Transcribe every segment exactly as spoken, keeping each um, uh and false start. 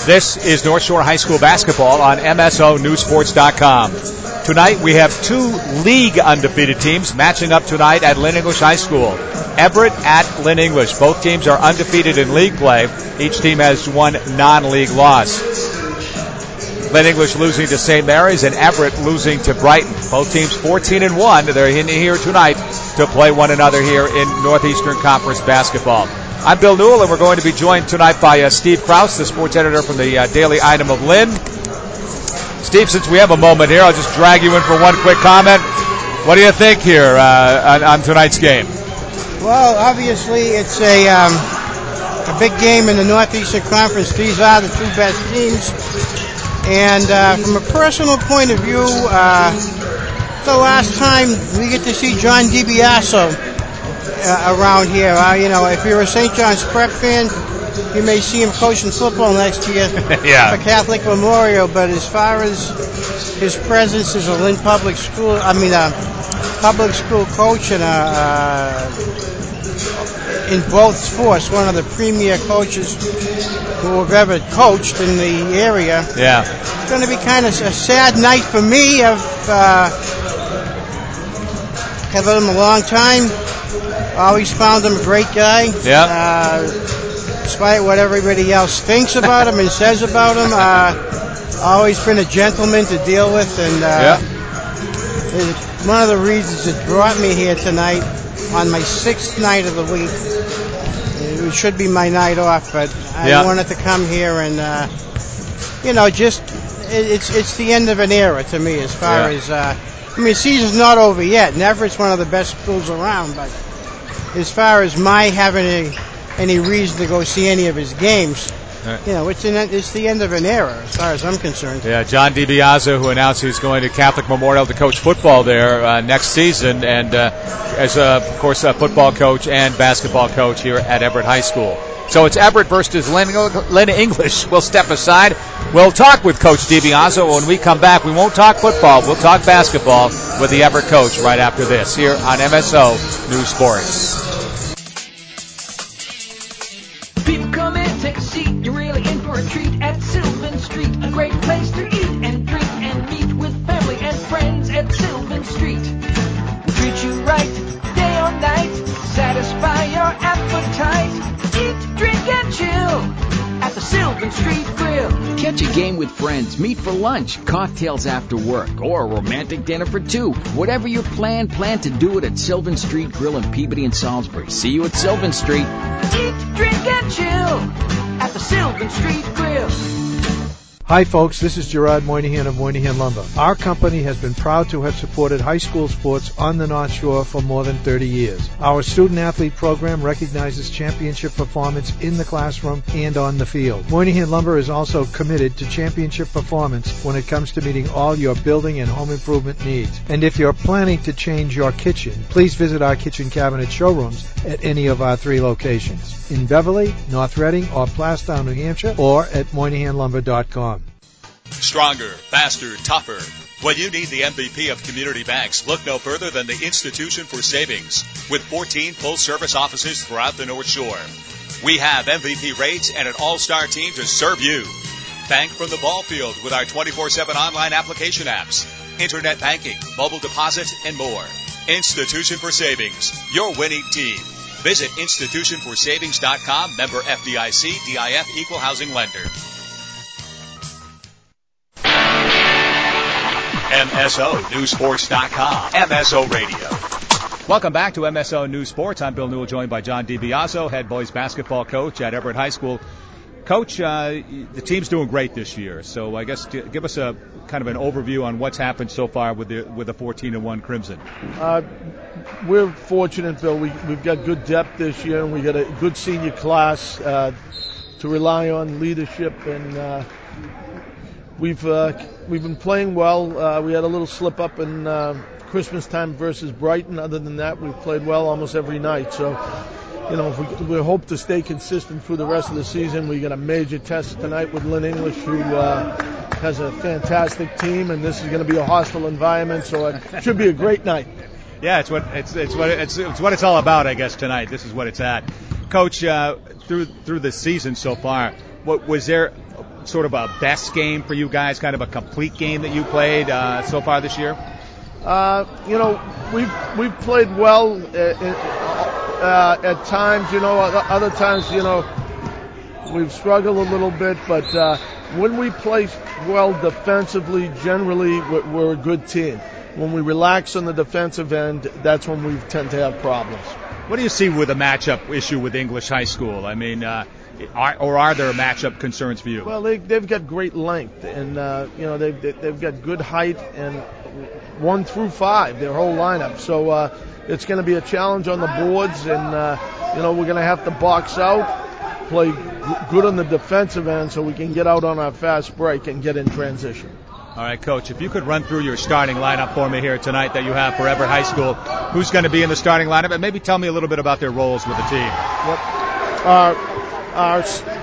This is North Shore High School basketball on M S O News Sports dot com. Tonight we have two league undefeated teams matching up tonight at Lynn English High School. Everett at Lynn English. Both teams are undefeated in league play. Each team has one non-league loss. Lynn English losing to Saint Mary's and Everett losing to Brighton. Both teams fourteen and one. They're in here tonight to play one another here in Northeastern Conference basketball. I'm Bill Newell, and we're going to be joined tonight by uh, Steve Krause, the sports editor from the uh, Daily Item of Lynn. Steve, since we have a moment here, I'll just drag you in for one quick comment. What do you think here uh, on, on tonight's game? Well, obviously it's a um, a big game in the Northeastern Conference. These are the two best teams. And uh, from a personal point of view, uh, the last time we get to see John DiBiase uh, around here. Uh, you know, if you're a Saint John's Prep fan, you may see him coaching football next year yeah. for Catholic Memorial. But as far as his presence as a Lynn Public School, I mean, a public school coach and a, uh, in both sports, one of the premier coaches who have ever coached in the area. Yeah. It's going to be kind of a sad night for me. I've uh, have known him a long time. Always found him a great guy. Yeah. Uh, despite what everybody else thinks about him and says about him, uh, always been a gentleman to deal with, and uh, yeah. one of the reasons that brought me here tonight on my sixth night of the week. It should be my night off, but I yeah. wanted to come here and, uh, you know, just it's it's the end of an era to me as far yeah. as, uh, I mean, season's not over yet. Everett's one of the best schools around, but as far as my having any, any reason to go see any of his games, you know, it's, an, it's the end of an era as far as I'm concerned. Yeah, John DiBiase, who announced he's going to Catholic Memorial to coach football there uh, next season, and uh, as, a, of course, a football coach and basketball coach here at Everett High School. So it's Everett versus Lynn, Lynn English. We'll step aside. We'll talk with Coach DiBiase. When we come back, we won't talk football. We'll talk basketball with the Everett coach right after this here on M S O News Sports. People come in, take a seat. You're really in for a treat at Sylvan Street. A great place to eat and drink and meet with family and friends at Sylvan Street. We'll treat you right, day or night. Satisfy your appetite. Eat, drink, and chill at the Sylvan Street Grill. Catch a game with friends, meet for lunch, cocktails after work, or a romantic dinner for two. Whatever your plan, plan to do it at Sylvan Street Grill in Peabody and Salisbury. See you at Sylvan Street. Eat, drink, and chill at the Sylvan Street Grill. Hi folks, this is Gerard Moynihan of Moynihan Lumber. Our company has been proud to have supported high school sports on the North Shore for more than thirty years. Our student-athlete program recognizes championship performance in the classroom and on the field. Moynihan Lumber is also committed to championship performance when it comes to meeting all your building and home improvement needs. And if you're planning to change your kitchen, please visit our kitchen cabinet showrooms at any of our three locations, in Beverly, North Reading, or Plastown, New Hampshire, or at moynihan lumber dot com. Stronger, faster, tougher. When you need the M V P of community banks, look no further than the Institution for Savings. With fourteen full-service offices throughout the North Shore, we have M V P rates and an all-star team to serve you. Bank from the ball field with our twenty-four seven online application apps, internet banking, mobile deposit, and more. Institution for Savings, your winning team. Visit institution for savings dot com, member F D I C, D I F, equal housing lender. M S O News Sports dot com, M S O Radio. Welcome back to M S O News Sports. I'm Bill Newell, joined by John DiBiase, head boys basketball coach at Everett High School. Coach, uh, the team's doing great this year, so I guess give us a kind of an overview on what's happened so far with the with the fourteen and one Crimson. Uh, we're fortunate, Bill. We, we've got good depth this year, and we got a good senior class uh, to rely on leadership, and uh, we've uh, we've been playing well. Uh, we had a little slip up in uh, Christmas time versus Brighton. Other than that, we've played well almost every night. So, you know, if we, we hope to stay consistent through the rest of the season. We got a major test tonight with Lynn English, who uh, has a fantastic team, and this is going to be a hostile environment, so it should be a great night. Yeah, it's what it's it's what it's it's what it's all about, I guess. Tonight, this is what it's at. Coach, uh, through through the season so far, what was there? sort of a best game for you guys, kind of a complete game that you played uh, so far this year? Uh, you know, we've we've played well at, uh, at times. You know, other times, you know, we've struggled a little bit. But uh, when we play well defensively, generally we're, we're a good team. When we relax on the defensive end, that's when we tend to have problems. What do you see with a matchup issue with English High School? I mean, uh, are, or are there matchup concerns for you? Well, they, they've got great length, and uh, you know they've they've got good height, and one through five, their whole lineup. So uh, it's going to be a challenge on the boards, and uh, you know we're going to have to box out, play g- good on the defensive end, so we can get out on our fast break and get in transition. All right, Coach, if you could run through your starting lineup for me here tonight that you have for Everett High School, who's going to be in the starting lineup, and maybe tell me a little bit about their roles with the team. Yep. Uh, our,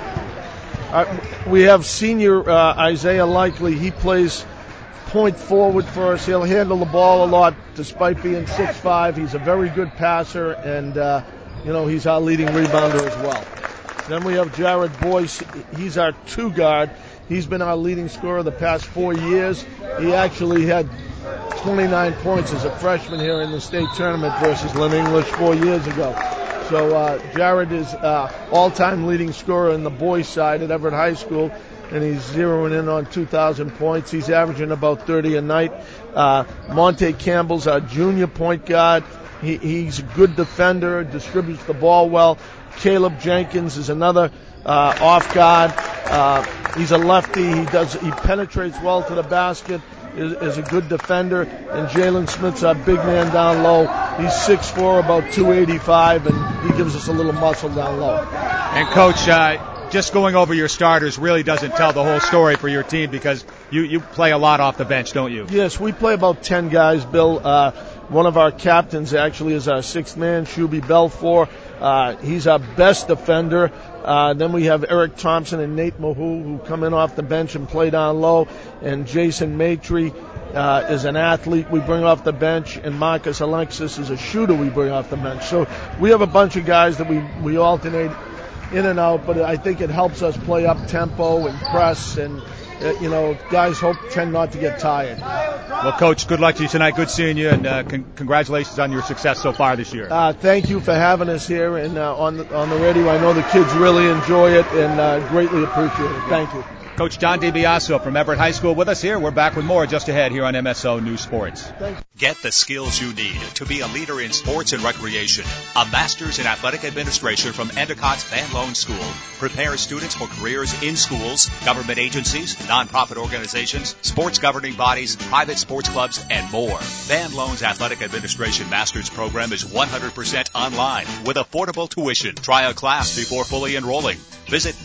our, we have senior uh, Isaiah Likely. He plays point forward for us. He'll handle the ball a lot despite being six five. He's a very good passer, and, uh, you know, he's our leading rebounder as well. Then we have Jared Boyce. He's our two guard. He's been our leading scorer the past four years. He actually had twenty-nine points as a freshman here in the state tournament versus Lynn English four years ago. So uh, Jared is uh, all-time leading scorer in the boys' side at Everett High School, and he's zeroing in on two thousand points. He's averaging about thirty a night. Uh, Monte Campbell's our junior point guard. He, he's a good defender, distributes the ball well. Caleb Jenkins is another uh, off guard. Uh, he's a lefty. He does. He penetrates well to the basket. Is, is a good defender. And Jalen Smith's our big man down low. He's six four, about two eighty-five, and he gives us a little muscle down low. And Coach, uh, just going over your starters really doesn't tell the whole story for your team because you, you play a lot off the bench, don't you? Yes, we play about ten guys, Bill. Uh, one of our captains actually is our sixth man, Shuby Belfour. Uh, he's our best defender. Uh, then we have Eric Thompson and Nate Mahoo who come in off the bench and play down low. And Jason Maitre uh, is an athlete we bring off the bench. And Marcus Alexis is a shooter we bring off the bench. So we have a bunch of guys that we, we alternate in and out. But I think it helps us play up tempo and press. And, uh, you know, guys hope tend not to get tired. Well, Coach, good luck to you tonight. Good seeing you, and uh, con- congratulations on your success so far this year. Uh, thank you for having us here and uh, on the, on the radio. I know the kids really enjoy it and uh, greatly appreciate it. Thank you. Coach John DiBiaso from Everett High School with us here. We're back with more just ahead here on M S O News Sports. Get the skills you need to be a leader in sports and recreation. A master's in athletic administration from Endicott's Van Loan School prepares students for careers in schools, government agencies, nonprofit organizations, sports governing bodies, private sports clubs, and more. Van Loan's athletic administration master's program is one hundred percent online with affordable tuition. Try a class before fully enrolling. Visit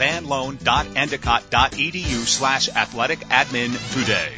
vanloan.endicott.edu slash athletic admin today.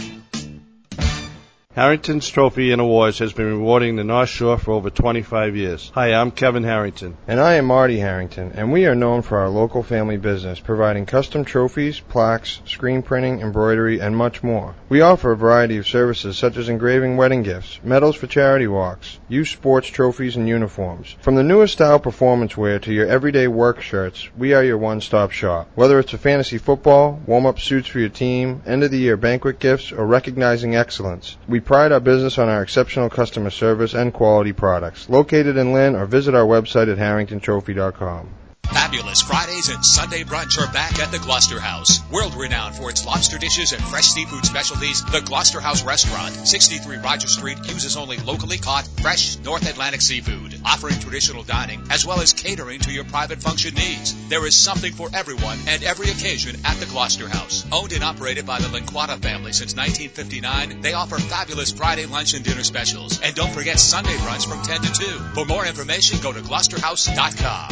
Harrington's Trophy and Awards has been rewarding the North Shore for over twenty-five years. Hi, I'm Kevin Harrington. And I am Marty Harrington, and we are known for our local family business, providing custom trophies, plaques, screen printing, embroidery, and much more. We offer a variety of services such as engraving wedding gifts, medals for charity walks, youth sports trophies, and uniforms. From the newest style performance wear to your everyday work shirts, we are your one-stop shop. Whether it's a fantasy football, warm-up suits for your team, end-of-the-year banquet gifts, or recognizing excellence, we pride our business on our exceptional customer service and quality products. Located in Lynn, or visit our website at harrington trophy dot com. Fabulous Fridays and Sunday brunch are back at the Gloucester House. World-renowned for its lobster dishes and fresh seafood specialties, the Gloucester House Restaurant, sixty-three Rogers Street, uses only locally caught, fresh North Atlantic seafood, offering traditional dining as well as catering to your private function needs. There is something for everyone and every occasion at the Gloucester House. Owned and operated by the Linquata family since nineteen fifty-nine, they offer fabulous Friday lunch and dinner specials. And don't forget Sunday brunch from ten to two. For more information, go to gloucester house dot com.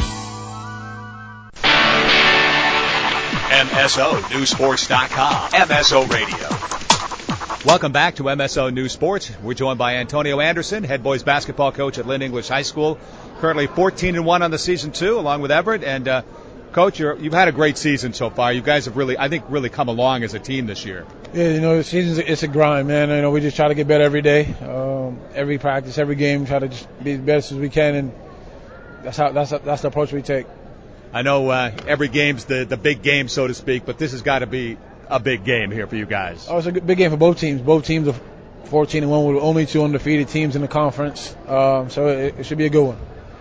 M S O News Sports dot com. M S O Radio. Welcome back to M S O News Sports. We're joined by Antonio Anderson, head boys basketball coach at Lynn English High School. Currently fourteen and one on the season, too, along with Everett. And, uh, Coach, you're, you've had a great season so far. You guys have really, I think, really come along as a team this year. Yeah, you know, the season's it's a grind, man. You know, we just try to get better every day, um, every practice, every game. Try to just be as best as we can, and that's how that's that's the approach we take. I know uh, every game's the the big game, so to speak, but this has got to be a big game here for you guys. Oh, it's a good, big game for both teams. Both teams are fourteen and one with only two undefeated teams in the conference. Um, so it, it should be a good one.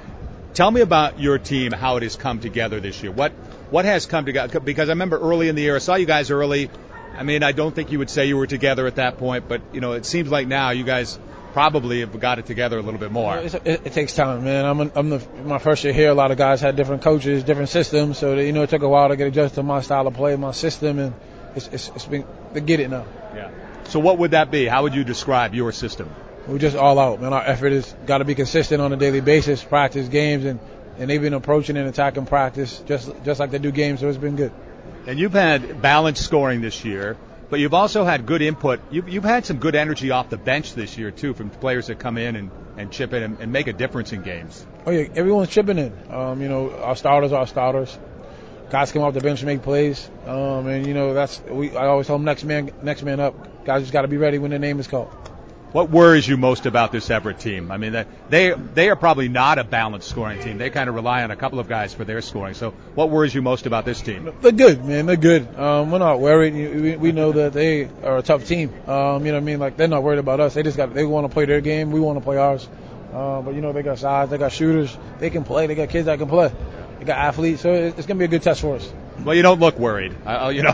Tell me about your team, how it has come together this year. What what has come together? Because I remember early in the year, I saw you guys early. I mean, I don't think you would say you were together at that point, but, you know, it seems like now you guys probably have got it together a little bit more. It's, it, it takes time, man. I'm, an, I'm the, my first year here. A lot of guys had different coaches, different systems, so that, you know, it took a while to get adjusted to my style of play, my system, and it's, it's, it's been to get it now. Yeah. So what would that be? How would you describe your system? We're just all out, man. Our effort has got to be consistent on a daily basis, practice games, and, and they've been approaching and attacking practice just just like they do games, so it's been good. And you've had balanced scoring this year, but you've also had good input. You've, you've had some good energy off the bench this year, too, from players that come in and, and chip in and, and make a difference in games. Oh, yeah, everyone's chipping in. Um, you know, our starters are our starters. Guys come off the bench to make plays. Um, and, you know, that's we. I always tell them next man, next man up. Guys just got to be ready when their name is called. What worries you most about this Everett team? I mean, they they are probably not a balanced scoring team. They kind of rely on a couple of guys for their scoring. So what worries you most about this team? They're good, man. They're good. Um, we're not worried. We, we know that they are a tough team. Um, you know what I mean? Like, they're not worried about us. They just got they want to play their game. We want to play ours. Uh, but, you know, they got size. They got shooters. They can play. They got kids that can play. They got athletes. So it's going to be a good test for us. Well, you don't look worried. Uh, you know.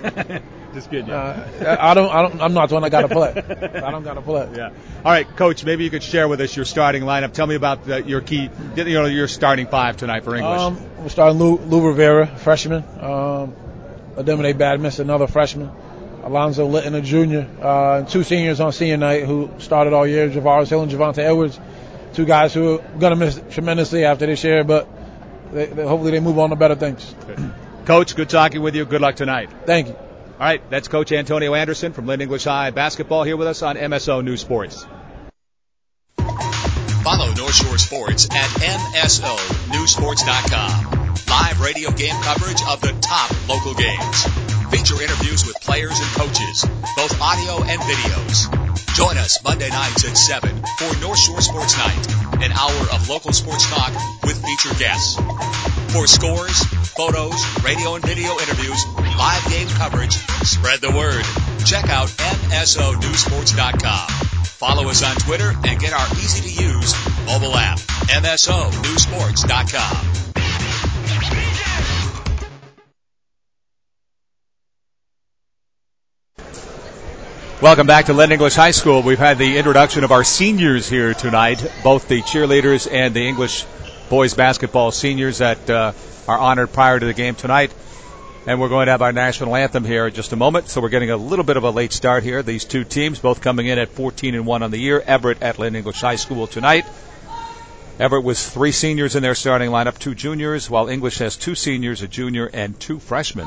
Just kidding you. Uh, I don't. I don't. I'm not the one that got to play. I don't got to play. Yeah. All right, Coach. Maybe you could share with us your starting lineup. Tell me about the, your key. You know, your starting five tonight for English. Um, we're starting Lou, Lou Rivera, freshman. Um, Ademone Badmus, another freshman. Alonzo Litton, a junior. Uh, and two seniors on senior night who started all year. Javaris Hill and Javante Edwards. Two guys who are going to miss tremendously after this year, but they, they, hopefully they move on to better things. Good. Coach, good talking with you. Good luck tonight. Thank you. All right, that's Coach Antonio Anderson from Lynn English High Basketball here with us on M S O News Sports. Follow North Shore Sports at M S O News Sports dot com. Live radio game coverage of the top local games. Feature interviews with players and coaches, both audio and videos. Join us Monday nights at seven for North Shore Sports Night, an hour of local sports talk with featured guests. For scores, photos, radio and video interviews, live game coverage, spread the word. Check out M S O News Sports dot com. Follow us on Twitter and get our easy-to-use mobile app, M S O News Sports dot com. Welcome back to Lynn English High School. We've had the introduction of our seniors here tonight, both the cheerleaders and the English boys basketball seniors that uh, are honored prior to the game tonight. And we're going to have our national anthem here in just a moment, so we're getting a little bit of a late start here. These two teams both coming in at fourteen and one on the year. Everett at Lynn English High School tonight. Everett was three seniors in their starting lineup, two juniors, while English has two seniors, a junior, and two freshmen.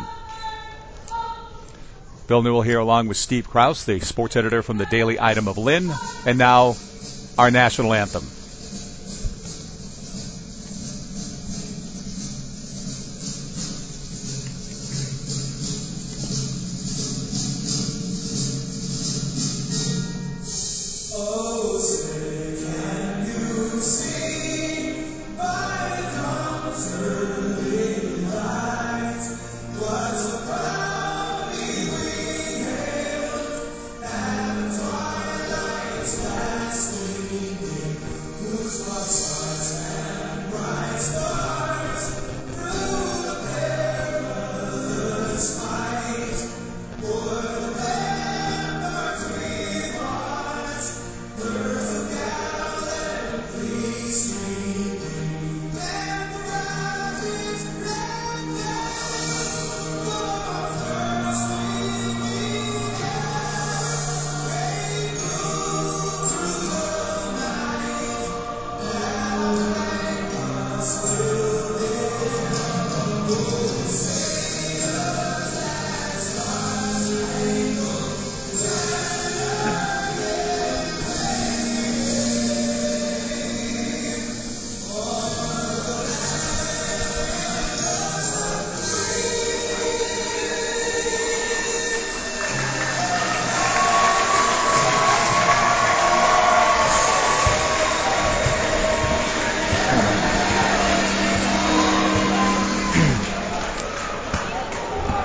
Bill Newell here along with Steve Krause, the sports editor from the Daily Item of Lynn, and now our national anthem.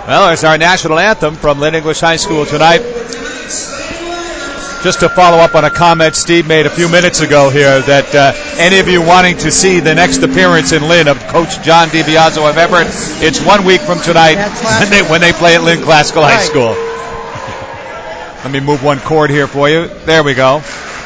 Well, there's our national anthem from Lynn English High School tonight. Just to follow up on a comment Steve made a few minutes ago here, that uh, any of you wanting to see the next appearance in Lynn of Coach John DiBiaso of Everett, it's one week from tonight when they, when they play at Lynn Classical right. High School. Let me move one chord here for you. There we go.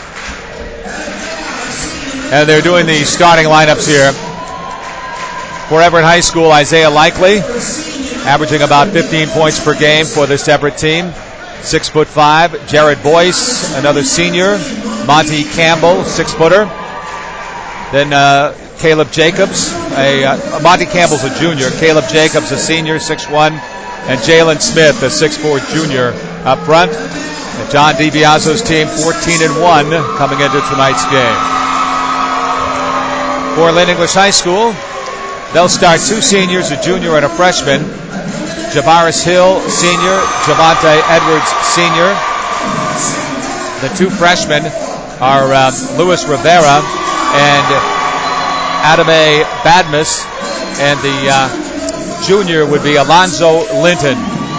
And they're doing the starting lineups here. For Everett High School, Isaiah Likely, averaging about fifteen points per game for this Everett team. Six foot five. Jared Boyce, another senior. Monty Campbell, six footer. Then uh, Caleb Jacobs. A, uh, Monty Campbell's a junior. Caleb Jacobs, a senior, six one. And Jalen Smith, a six four junior up front. And John DiBiaso's team, fourteen and one, coming into tonight's game. For Lynn English High School, they'll start two seniors, a junior and a freshman. Javaris Hill, senior. Javante Edwards, senior. The two freshmen are uh, Luis Rivera and Adame Badmus. And the uh, junior would be Alonzo Linton.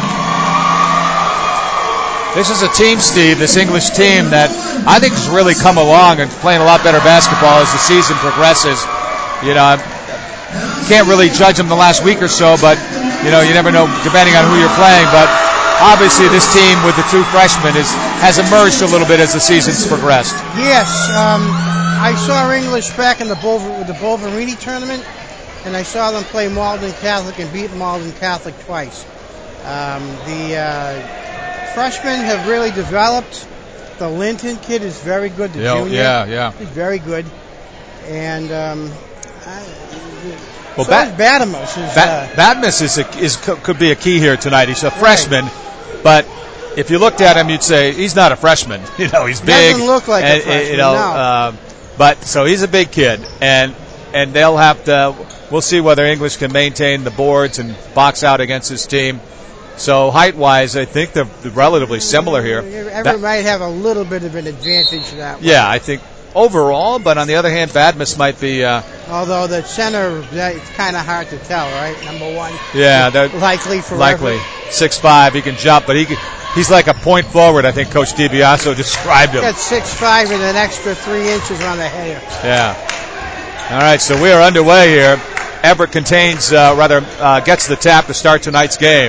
This is a team, Steve, this English team that I think has really come along and playing a lot better basketball as the season progresses. You know, can't really judge them the last week or so, but, you know, you never know depending on who you're playing. But obviously this team with the two freshmen is, has emerged a little bit as the season's progressed. Yes. Um, I saw English back in the Bol- the Bolverini tournament, and I saw them play Malden Catholic and beat Malden Catholic twice. Um, the uh, freshmen have really developed. The Linton kid is very good, the yeah, junior. Yeah, yeah. He's very good. And um, I, well, so Bat- Badamus is, Bat- uh, Badmus is, a, is could be a key here tonight. He's a freshman, right. But if you looked at him, you'd say he's not a freshman. You know, he's big. Doesn't look like and, a freshman. You know, no. uh, but so he's a big kid, and and they'll have to. We'll see whether English can maintain the boards and box out against his team. So height-wise, I think they're relatively similar here. Everett that, might have a little bit of an advantage that way. Yeah, I think overall, but on the other hand, Badmus might be. Uh, Although the center, that, it's kind of hard to tell, right? Number one. Yeah, they're likely for likely six five. He can jump, but he can, he's like a point forward. I think Coach DiBiaso described him. He's got six five and an extra three inches on the header. Yeah. All right, so we are underway here. Everett contains, uh, rather, uh, gets the tap to start tonight's game.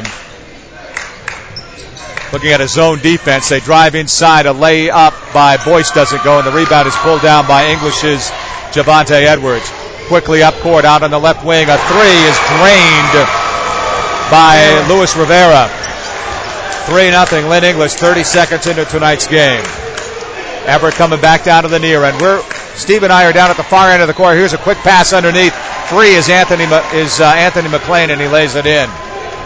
Looking at a zone defense, they drive inside. A lay up by Boyce doesn't go, and the rebound is pulled down by English's Javante Edwards. Quickly up court, out on the left wing. A three is drained by Luis Rivera. three nothing Lynn English, thirty seconds into tonight's game. Everett coming back down to the near end. We're, Steve and I are down at the far end of the court. Here's a quick pass underneath. Three is Anthony is uh, Anthony McLean, and he lays it in.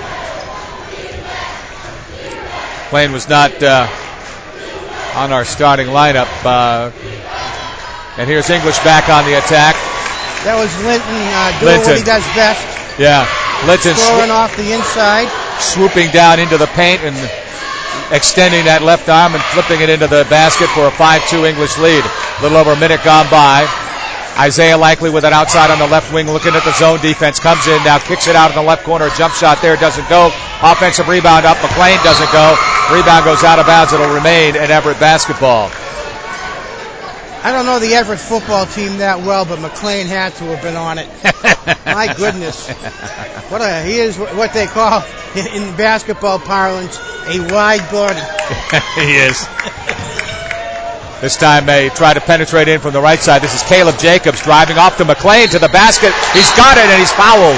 McLean was not uh, on our starting lineup. Uh, and here's English back on the attack. That was Linton uh, doing Linton. what he does best. Yeah. Linton scoring sw- off the inside. Swooping down into the paint and extending that left arm and flipping it into the basket for a five two English lead. A little over a minute gone by. Isaiah Likely with it outside on the left wing, looking at the zone defense. Comes in now, kicks it out in the left corner. A jump shot there, doesn't go. Offensive rebound up. McLean doesn't go. Rebound goes out of bounds. It'll remain in Everett basketball. I don't know the Everett football team that well, but McLean had to have been on it. My goodness. What a, he is what they call, in basketball parlance, a wide body. He is. This time they try to penetrate in from the right side. This is Caleb Jacobs driving off to McLean to the basket. He's got it, and he's fouled.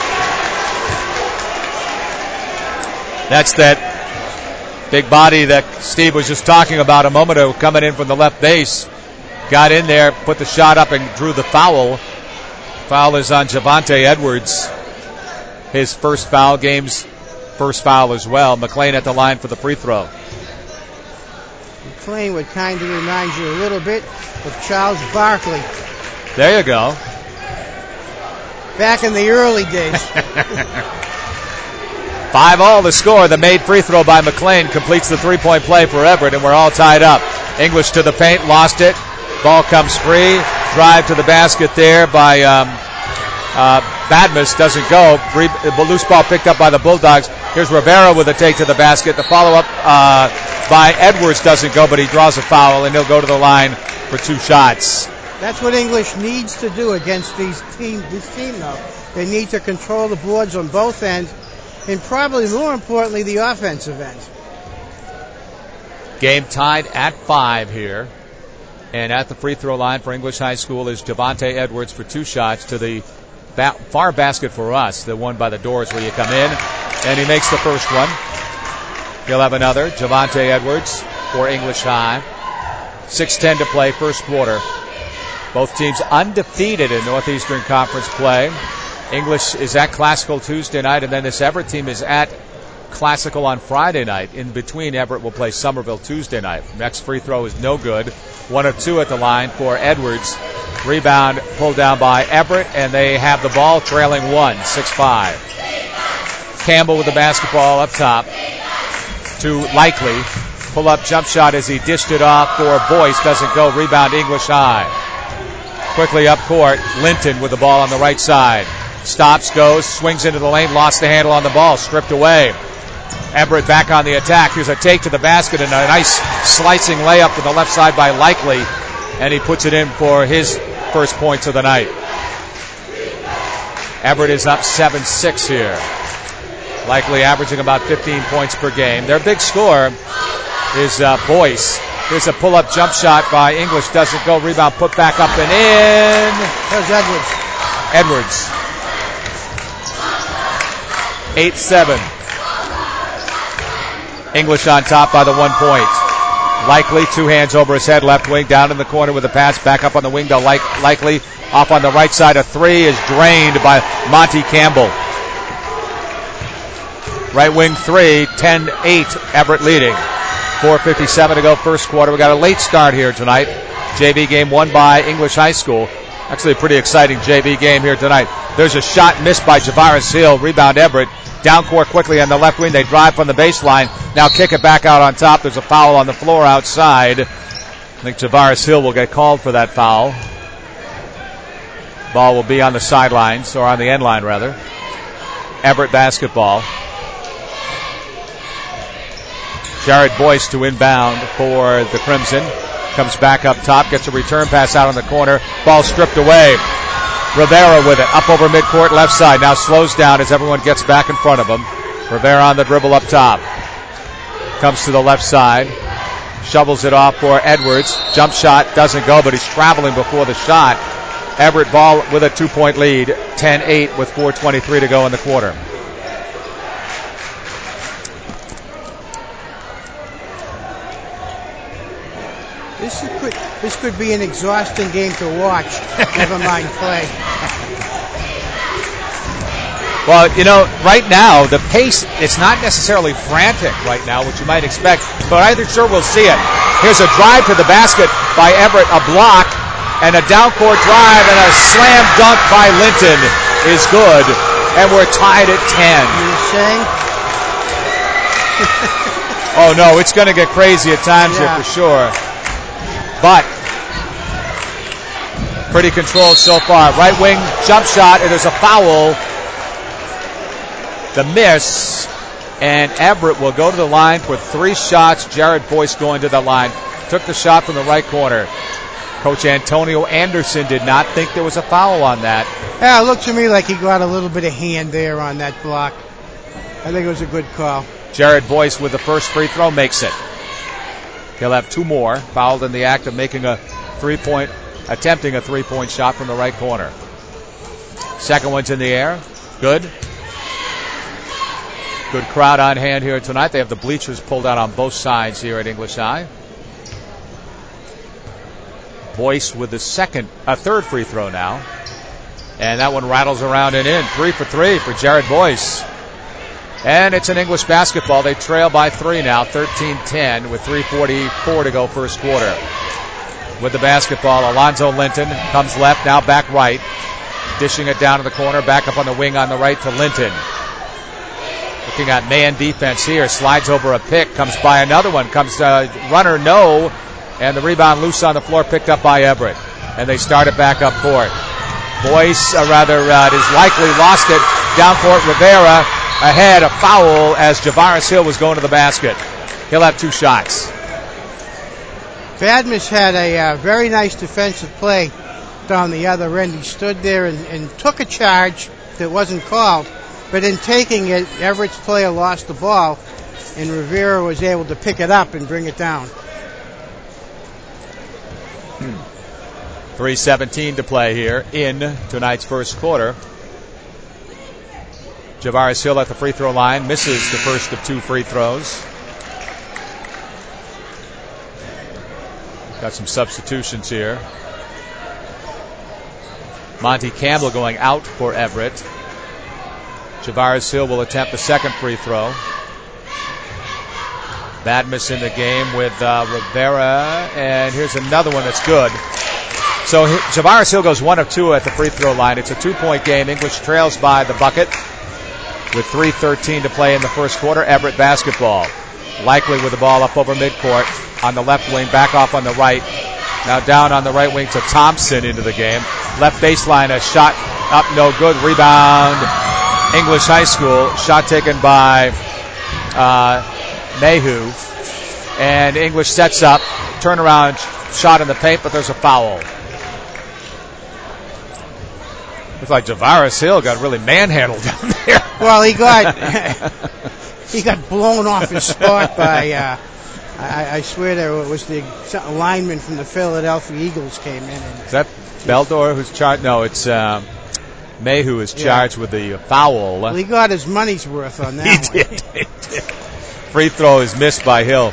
That's that big body that Steve was just talking about a moment ago, coming in from the left base. Got in there, put the shot up, and drew the foul. Foul is on Javante Edwards. His first foul, game's first foul as well. McLean at the line for the free throw. McLean would kind of remind you a little bit of Charles Barkley. There you go. Back in the early days. five all the score. The made free throw by McLean completes the three-point play for Everett, and we're all tied up. English to the paint, lost it. Ball comes free. Drive to the basket there by um, uh, Badmus. Doesn't go. Re- loose ball picked up by the Bulldogs. Here's Rivera with a take to the basket. The follow-up uh, by Edwards doesn't go, but he draws a foul, and he'll go to the line for two shots. That's what English needs to do against these team, this team, though. They need to control the boards on both ends, and probably more importantly, the offensive end. Game tied at five here. And at the free throw line for English High School is Javante Edwards for two shots to the ba- far basket for us, the one by the doors where you come in. And he makes the first one. He'll have another. Javante Edwards for English High. six ten to play, first quarter. Both teams undefeated in Northeastern Conference play. English is at Classical Tuesday night, and then this Everett team is at Classical on Friday night. In between, Everett will play Somerville Tuesday night. Next free throw is no good. One of two at the line for Edwards. Rebound pulled down by Everett, and they have the ball trailing one, six five. Campbell with the basketball up top to Likely. Pull-up jump shot as he dished it off for Boyce. Doesn't go. Rebound English High. Quickly up court, Linton with the ball on the right side. Stops, goes, swings into the lane, lost the handle on the ball, stripped away. Everett back on the attack. Here's a take to the basket and a nice slicing layup to the left side by Likely, and he puts it in for his first points of the night. Everett is up seven six here. Likely averaging about fifteen points per game. Their big scorer is uh, Boyce. Here's a pull-up jump shot by English. Doesn't go. Rebound put back up and in. There's Edwards. Edwards. eight seven. English on top by the one point. Likely, two hands over his head, left wing, down in the corner with a pass, back up on the wing to like, Likely. Off on the right side, a three is drained by Monty Campbell. Right wing three, ten eight, Everett leading. four fifty-seven to go first quarter. We got a late start here tonight. J V game won by English High School. Actually a pretty exciting J V game here tonight. There's a shot missed by Javaris Hill. Rebound Everett. Down court quickly on the left wing. They drive from the baseline. Now kick it back out on top. There's a foul on the floor outside. I think Javaris Hill will get called for that foul. Ball will be on the sidelines, or on the end line rather. Everett basketball. Jared Boyce to inbound for the Crimson. Comes back up top, gets a return pass out on the corner. Ball stripped away. Rivera with it, up over midcourt, left side. Now slows down as everyone gets back in front of him. Rivera on the dribble up top. Comes to the left side. Shovels it off for Edwards. Jump shot doesn't go, but he's traveling before the shot. Everett ball with a two-point lead, ten eight with four twenty-three to go in the quarter. This could this could be an exhausting game to watch. Never mind play. Well, you know, right now, the pace, it's not necessarily frantic right now, which you might expect, but I'm sure we'll see it. Here's a drive to the basket by Everett, a block, and a down-court drive, and a slam dunk by Linton is good, and we're tied at ten. You were saying? Oh, no, it's going to get crazy at times Yeah. here for sure. But pretty controlled so far. Right wing jump shot, and there's a foul. The miss, and Everett will go to the line for three shots. Jared Boyce going to the line. Took the shot from the right corner. Coach Antonio Anderson did not think there was a foul on that. Yeah, it looked to me like he got a little bit of hand there on that block. I think it was a good call. Jared Boyce with the first free throw makes it. He'll have two more. Fouled in the act of making a three-point, attempting a three-point shot from the right corner. Second one's in the air. Good. Good crowd on hand here tonight. They have the bleachers pulled out on both sides here at English High. Boyce with the second, a third free throw now. And that one rattles around and in. Three for three for Jared Boyce. And it's an English basketball. They trail by three now, thirteen ten, with three forty-four to go first quarter. With the basketball, Alonzo Linton comes left, now back right. Dishing it down to the corner, back up on the wing on the right to Linton. Looking at man defense here, slides over a pick, comes by another one, comes uh, runner no, and the rebound loose on the floor, picked up by Everett. And they start it back up court. Boyce, uh, rather, uh, is Likely lost it. Down court, Rivera ahead, a foul as Javaris Hill was going to the basket. He'll have two shots. Badmus had a uh, very nice defensive play down the other end. He stood there and, and took a charge that wasn't called, but in taking it, Everett's player lost the ball, and Rivera was able to pick it up and bring it down. three seventeen to play here in tonight's first quarter. Javaris Hill at the free throw line, misses the first of two free throws. Got some substitutions here. Monty Campbell going out for Everett. Javaris Hill will attempt the second free throw. Badmus in the game with uh, Rivera, and here's another one that's good. So Javaris Hill goes one of two at the free throw line. It's a two-point game. English trails by the bucket with three thirteen to play in the first quarter. Everett basketball. Likely with the ball up over midcourt on the left wing, back off on the right. Now down on the right wing to Thompson into the game. Left baseline, a shot up, no good. Rebound, English High School. Shot taken by uh, Mayhew. And English sets up. Turnaround shot in the paint, but there's a foul. Looks like Javaris Hill got really manhandled down there. Well, he got he got blown off his spot by, uh, I, I swear there was the lineman from the Philadelphia Eagles came in. And is that Beldor who's charged? No, it's uh, Mayhew is charged yeah. with the foul. Well, he got his money's worth on that he one. Did, he did. Free throw is missed by Hill.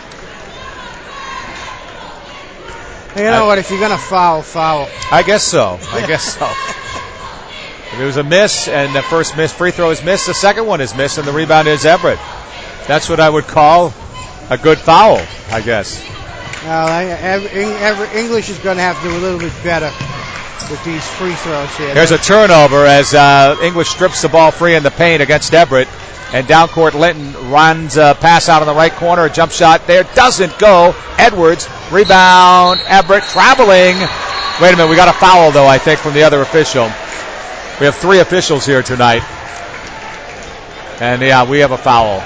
You know I, what? If you're going to foul, foul. I guess so. I guess so. If it was a miss and the first miss free throw is missed, the second one is missed, and the rebound is Everett. That's what I would call a good foul, I guess. Well, I, every, every, English is going to have to do a little bit better with these free throws here. There's a turnover as uh, English strips the ball free in the paint against Everett, and down court Linton runs a pass out in the right corner, a jump shot there, doesn't go. Edwards, rebound, Everett traveling. Wait a minute, we got a foul though, I think, from the other official. We have three officials here tonight. And yeah, we have a foul.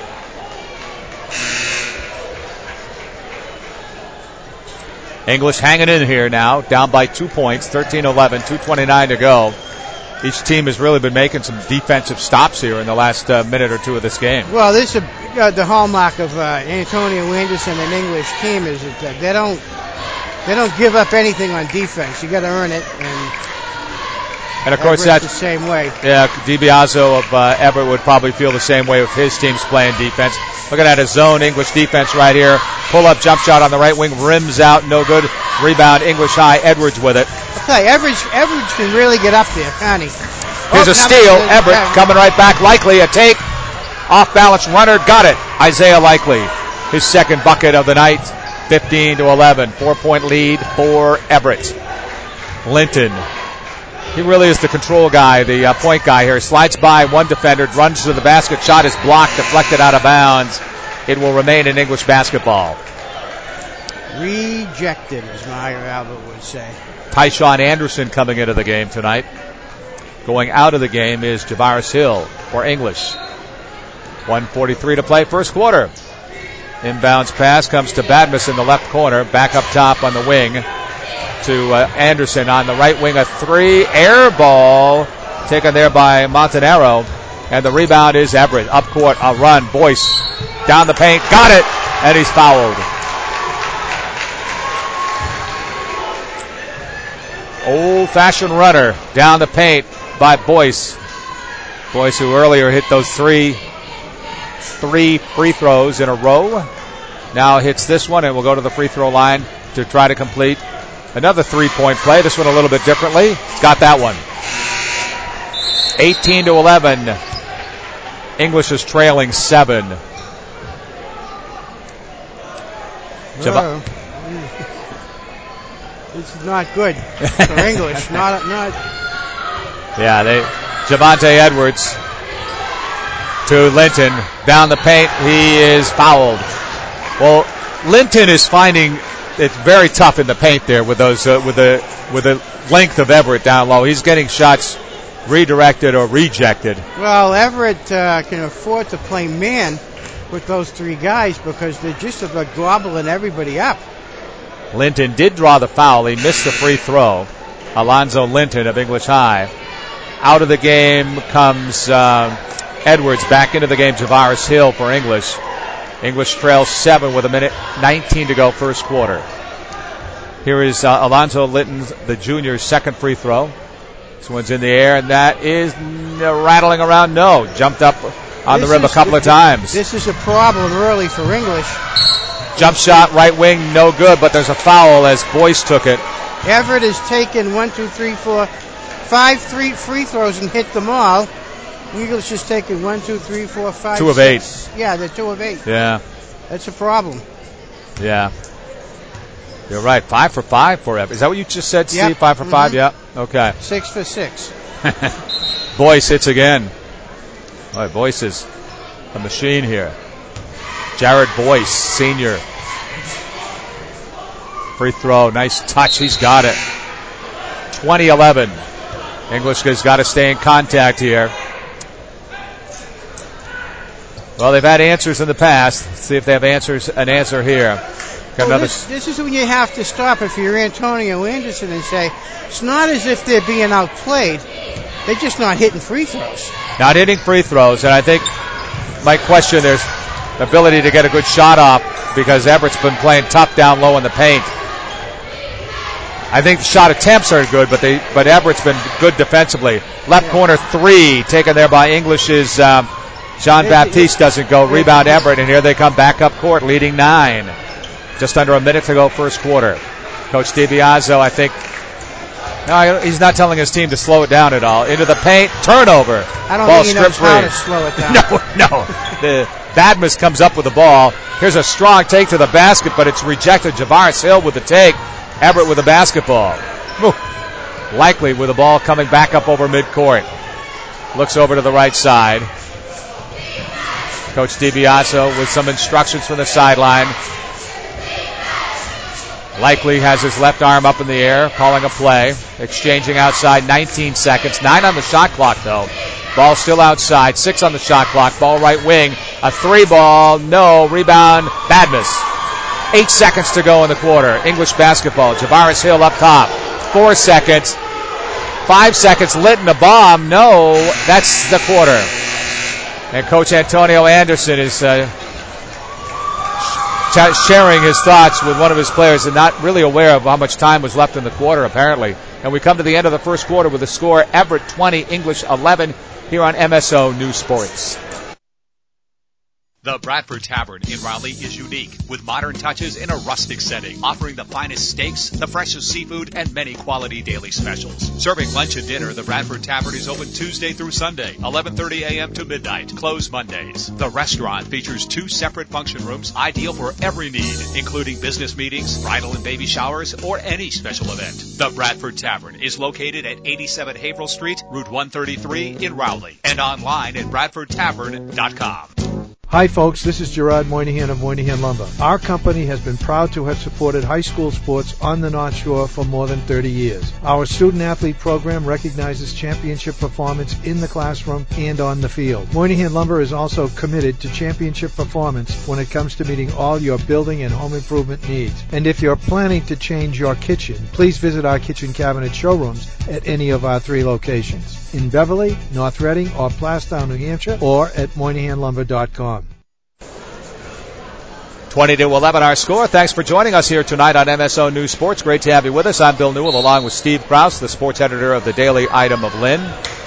English hanging in here now, down by two points, thirteen eleven, two twenty-nine to go. Each team has really been making some defensive stops here in the last uh, minute or two of this game. Well, this is uh, the hallmark of uh, Antonio Anderson and English team is that uh, they don't they don't give up anything on defense. You got to earn it, and and of course that's the same way. Yeah, DiBiase of uh, Everett would probably feel the same way if his team's playing defense. Look at that, a zone English defense right here. Pull up jump shot on the right wing, rims out, no good. Rebound, English high, Edwards with it. I'll tell you, Edwards, Edwards can really get up there, can't he? Here's oh, a steal, Everett yeah. coming right back, Likely a take, off balance runner, got it. Isaiah Likely, his second bucket of the night, fifteen to eleven, four point lead for Everett. Linton, he really is the control guy, the uh, point guy here. Slides by one defender, runs to the basket, shot is blocked, deflected out of bounds. It will remain in English basketball. Rejected, as Meyer Albert would say. Tyshawn Anderson coming into the game tonight. Going out of the game is Javaris Hill for English. one forty-three to play, first quarter. Inbounds pass comes to Badmus in the left corner. Back up top on the wing to uh, Anderson on the right wing. A three, air ball taken there by Montanaro. And the rebound is Everett. Up court, a run. Boyce down the paint. Got it. And he's fouled. Old-fashioned runner down the paint by Boyce. Boyce, who earlier hit those three, three free throws in a row, now hits this one and will go to the free throw line to try to complete another three-point play. This one a little bit differently. Got that one. eighteen to eleven. English is trailing seven. Well, this is not good for English. not, not. Yeah, they. Javante Edwards to Linton down the paint. He is fouled. Well, Linton is finding it very tough in the paint there with those uh, with the with the length of Everett down low. He's getting shots redirected or rejected. Well, Everett uh, can afford to play man with those three guys because they're just about gobbling everybody up. Linton did draw the foul. He missed the free throw. Alonzo Linton of English High. Out of the game comes uh, Edwards. Back into the game, Javaris Hill for English. English trails seven with a minute nineteen to go first quarter. Here is uh, Alonzo Linton, the junior's second free throw. This one's in the air, and that is rattling around. No, jumped up on this the rim is, a couple of times. This is a problem early for English. Jump shot, right wing, no good, but there's a foul as Boyce took it. Everett has taken one, two, three, four, five three free throws and hit them all. English has taken one, two, three, four, five, two of six. eight. Yeah, they're two of eight. Yeah. That's a problem. Yeah. You're right. Five for five for Everett. Is that what you just said, Steve? Yep. Five for mm-hmm. five? Yeah. Okay. Six for six. Boyce hits again. All right, Boyce is a machine here. Jared Boyce, senior. Free throw. Nice touch. He's got it. twenty eleven. English has got to stay in contact here. Well, they've had answers in the past. Let's see if they have answers. An answer here. Got well, another. This, this is when you have to stop if you're Antonio Anderson and say, it's not as if they're being outplayed. They're just not hitting free throws. Not hitting free throws, and I think my question there's ability to get a good shot off because Everett's been playing tough down low in the paint. I think the shot attempts are good, but they but Everett's been good defensively. Left yeah. corner three taken there by English's um, Jean Baptiste doesn't go. Rebound Everett, and here they come back up court, leading nine. Just under a minute to go first quarter. Coach DiBiase, I think, no, he's not telling his team to slow it down at all. Into the paint, turnover. I don't ball think he knows free. how to slow it down. No, no. The Badmus comes up with the ball. Here's a strong take to the basket, but it's rejected. Javaris Hill with the take. Everett with the basketball. Whew. Likely with the ball coming back up over midcourt. Looks over to the right side. Coach DiBiase with some instructions from the sideline. Likely has his left arm up in the air, calling a play. Exchanging outside, nineteen seconds. Nine on the shot clock, though. Ball still outside. Six on the shot clock. Ball right wing. A three ball. No. Rebound. Badmus. Eight seconds to go in the quarter. English basketball. Javaris Hill up top. Four seconds. Five seconds. Linton a bomb. No. That's the quarter. And Coach Antonio Anderson is uh, sh- sharing his thoughts with one of his players and not really aware of how much time was left in the quarter, apparently. And we come to the end of the first quarter with the score Everett twenty, English eleven here on M S O News Sports. The Bradford Tavern in Raleigh is unique, with modern touches in a rustic setting, offering the finest steaks, the freshest seafood, and many quality daily specials. Serving lunch and dinner, the Bradford Tavern is open Tuesday through Sunday, eleven thirty a.m. to midnight, closed Mondays. The restaurant features two separate function rooms, ideal for every need, including business meetings, bridal and baby showers, or any special event. The Bradford Tavern is located at eighty-seven Haverhill Street, Route one thirty-three in Raleigh, and online at bradford tavern dot com. Hi folks, this is Gerard Moynihan of Moynihan Lumber. Our company has been proud to have supported high school sports on the North Shore for more than thirty years. Our student athlete program recognizes championship performance in the classroom and on the field. Moynihan Lumber is also committed to championship performance when it comes to meeting all your building and home improvement needs. And if you're planning to change your kitchen, please visit our kitchen cabinet showrooms at any of our three locations. In Beverly, North Reading, or Plastown, New Hampshire, or at moynihan lumber dot com. twenty to eleven our score. Thanks for joining us here tonight on M S O News Sports. Great to have you with us. I'm Bill Newell along with Steve Krause, the sports editor of the Daily Item of Lynn.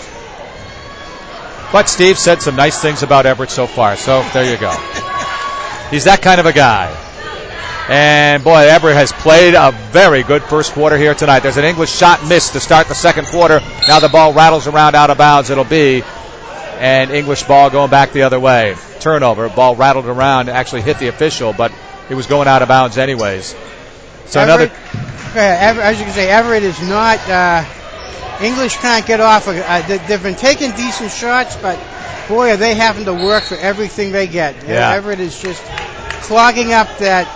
But Steve said some nice things about Everett so far, so there you go. He's that kind of a guy. And, boy, Everett has played a very good first quarter here tonight. There's an English shot missed to start the second quarter. Now the ball rattles around out of bounds. It'll be an English ball going back the other way. Turnover. Ball rattled around, actually hit the official, but it was going out of bounds anyways. So Everett, another... Everett, as you can say, Everett is not... Uh, English can't get off. Uh, they've been taking decent shots, but, boy, are they having to work for everything they get. Yeah. Everett is just clogging up that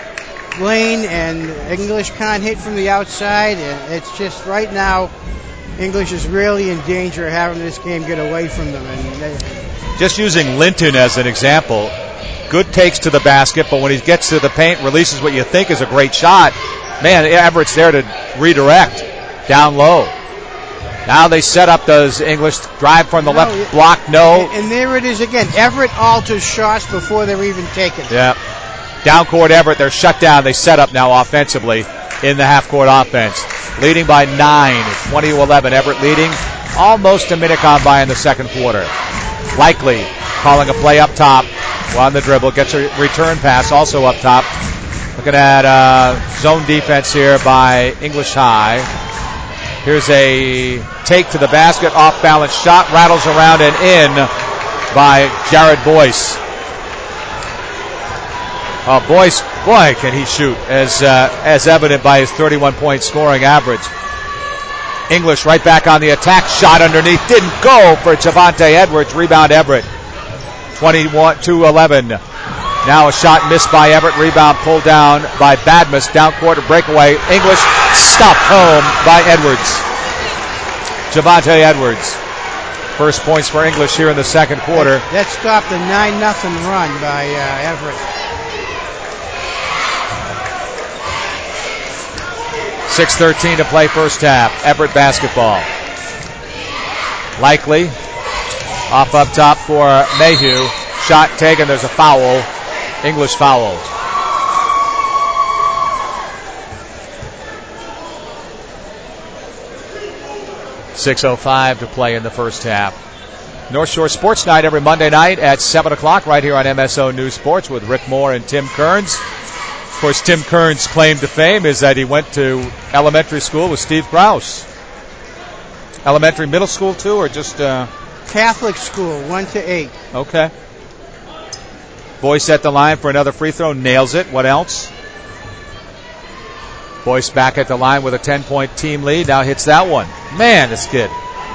lane, and English can't hit from the outside. And it's just right now English is really in danger of having this game get away from them. And they, just using Linton as an example, good takes to the basket, but when he gets to the paint, releases what you think is a great shot. Man, Everett's there to redirect down low. Now they set up those English drive from the no, left block. No. And, and there it is again. Everett alters shots before they're even taken. Yeah. Down court Everett. They're shut down. They set up now offensively in the half court offense. Leading by nine. twenty to eleven. Everett leading. Almost a minute gone by in the second quarter. Likely calling a play up top. On the dribble. Gets a return pass also up top. Looking at uh, zone defense here by English High. Here's a take to the basket, off-balance shot, rattles around and in by Jared Boyce. Oh, Boyce, boy, can he shoot, as uh, as evident by his thirty-one point scoring average. English right back on the attack, shot underneath, didn't go for Javante Edwards. Rebound Everett, twenty-one to eleven. Now a shot missed by Everett. Rebound pulled down by Badmus. Down court, a breakaway. English stuffed home by Edwards. Javante Edwards. First points for English here in the second quarter. That, that stopped a nine nothing run by uh, Everett. six thirteen to play first half. Everett basketball. Likely. Off up top for Mayhew. Shot taken. There's a foul. English foul. six oh five to play in the first half. North Shore Sports Night every Monday night at seven o'clock right here on M S O News Sports with Rick Moore and Tim Kearns. Of course, Tim Kearns' claim to fame is that he went to elementary school with Steve Krause. Elementary, middle school too, or just... Uh... Catholic school, one to eight. Okay. Boyce at the line for another free throw, nails it. What else? Boyce back at the line with a ten-point team lead. Now hits that one. Man, this kid.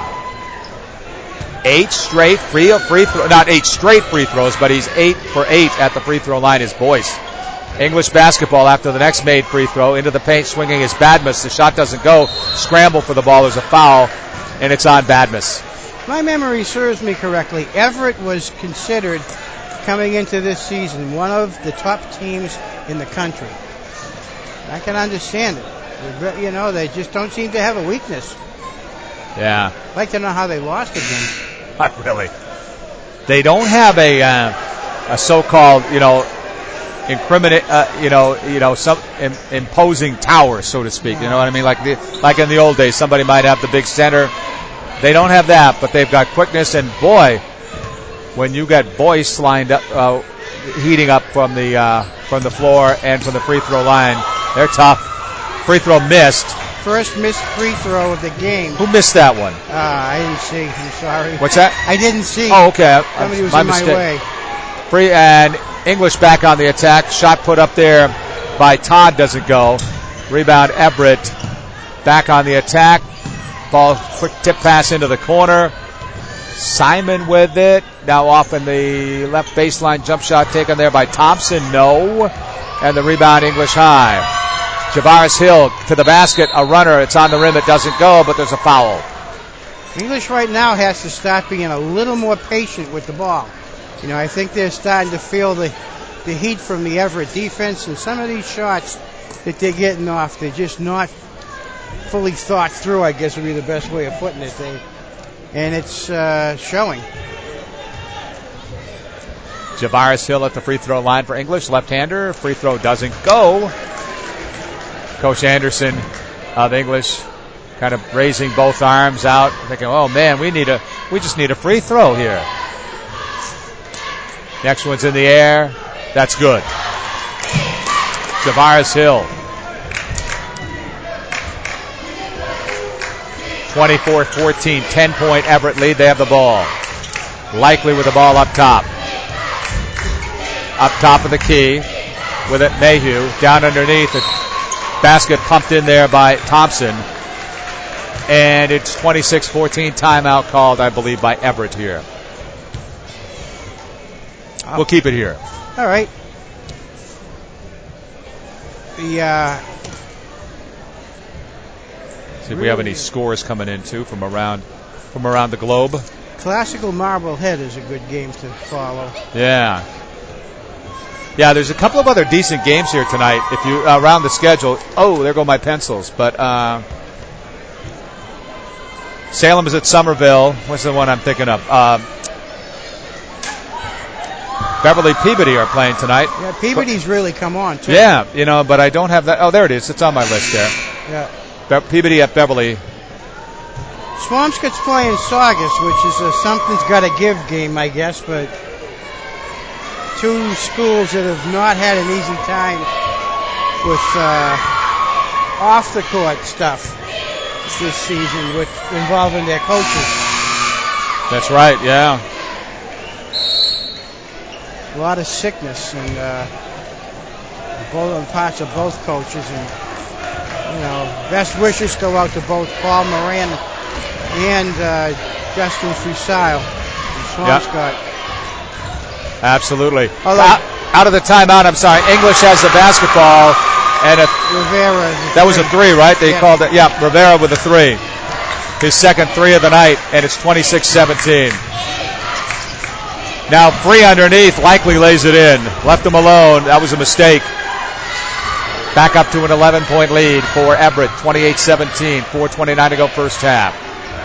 Eight straight free free throw, not eight straight free throws, but he's eight for eight at the free throw line is Boyce. English basketball after the next made free throw. Into the paint swinging is Badmus. The shot doesn't go. Scramble for the ball. There's a foul, and it's on Badmus. My memory serves me correctly. Everett was considered, coming into this season, one of the top teams in the country. I can understand it. You know, they just don't seem to have a weakness. Yeah. I'd like to know how they lost again. Not really. They don't have a uh, a so-called, you know, incriminate, uh, you know, you know, some im- imposing tower, so to speak. You know what I mean? Like the, like in the old days, somebody might have the big center. They don't have that, but they've got quickness. And boy, when you got Boyce lined up, uh, heating up from the uh, from the floor and from the free throw line, they're tough. Free throw missed. First missed free throw of the game. Who missed that one? Uh, I didn't see. I'm sorry. What's that? I didn't see. Oh, okay. Somebody was my in mistake. my way. Free and English back on the attack. Shot put up there by Todd doesn't go. Rebound Everett. Back on the attack. Ball, quick tip pass into the corner. Simon with it. Now off in the left baseline. Jump shot taken there by Thompson. No. And the rebound English High. Javaris Hill to the basket. A runner. It's on the rim. It doesn't go, but there's a foul. English right now has to start being a little more patient with the ball. You know, I think they're starting to feel the, the heat from the Everett defense, and some of these shots that they're getting off, they're just not fully thought through, I guess would be the best way of putting it. They, and it's uh, showing. Javaris Hill at the free throw line for English. Left-hander. Free throw doesn't go. Coach Anderson of English kind of raising both arms out, thinking, oh man, we need a, we just need a free throw here. Next one's in the air. That's good. Javaris Hill. twenty-four fourteen, ten-point Everett lead. They have the ball. Likely with the ball up top. Up top of the key with it, Mayhew. Down underneath. The basket pumped in there by Thompson. And it's twenty-six fourteen. Timeout called, I believe, by Everett here. We'll keep it here. All right. The uh, See if we have any scores coming in too from around from around the globe. Classical Marblehead is a good game to follow. Yeah. Yeah, there's a couple of other decent games here tonight. If you uh, around the schedule, oh, there go my pencils. But uh, Salem is at Somerville. What's the one I'm thinking of? Uh, Beverly Peabody are playing tonight. Yeah, Peabody's really come on too. Yeah, you know, but I don't have that. Oh, there it is. It's on my list there. Yeah. Be- Peabody at Beverly. Swampscott's playing Saugus, which is a something's got to give game, I guess, but two schools that have not had an easy time with uh, off the court stuff this season, with involving their coaches. That's right. Yeah. A lot of sickness and uh, both on parts of both coaches, and you know, best wishes go out to both Paul Moran and uh, Justin Fusile and Swampscott. Yep. Absolutely. Although, out, out of the timeout, I'm sorry. English has the basketball, and a, Rivera. That was a three, right? They yeah. called it. Yeah, Rivera with a three. His second three of the night, and it's twenty-six seventeen. Now free underneath, likely lays it in. Left him alone. That was a mistake. Back up to an eleven-point lead for Everett, twenty-eight seventeen. four twenty-nine to go first half.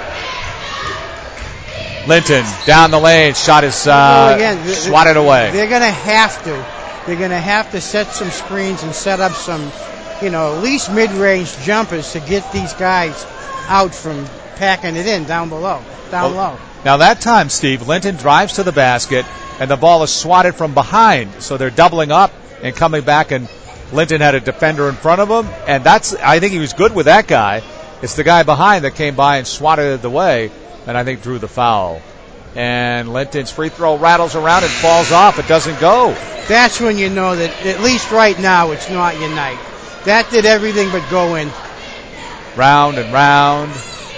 Linton down the lane. Shot is uh, well, again, th- swatted away. They're going to have to. They're going to have to set some screens and set up some, you know, at least mid-range jumpers to get these guys out from packing it in down below, down well, low. Now that time, Steve, Linton drives to the basket, and the ball is swatted from behind. So they're doubling up and coming back, and Linton had a defender in front of him, and that's I think he was good with that guy. It's the guy behind that came by and swatted it away, and I think drew the foul. And Linton's free throw rattles around and falls off. It doesn't go. That's when you know that, at least right now, it's not your night. That did everything but go in. Round and round.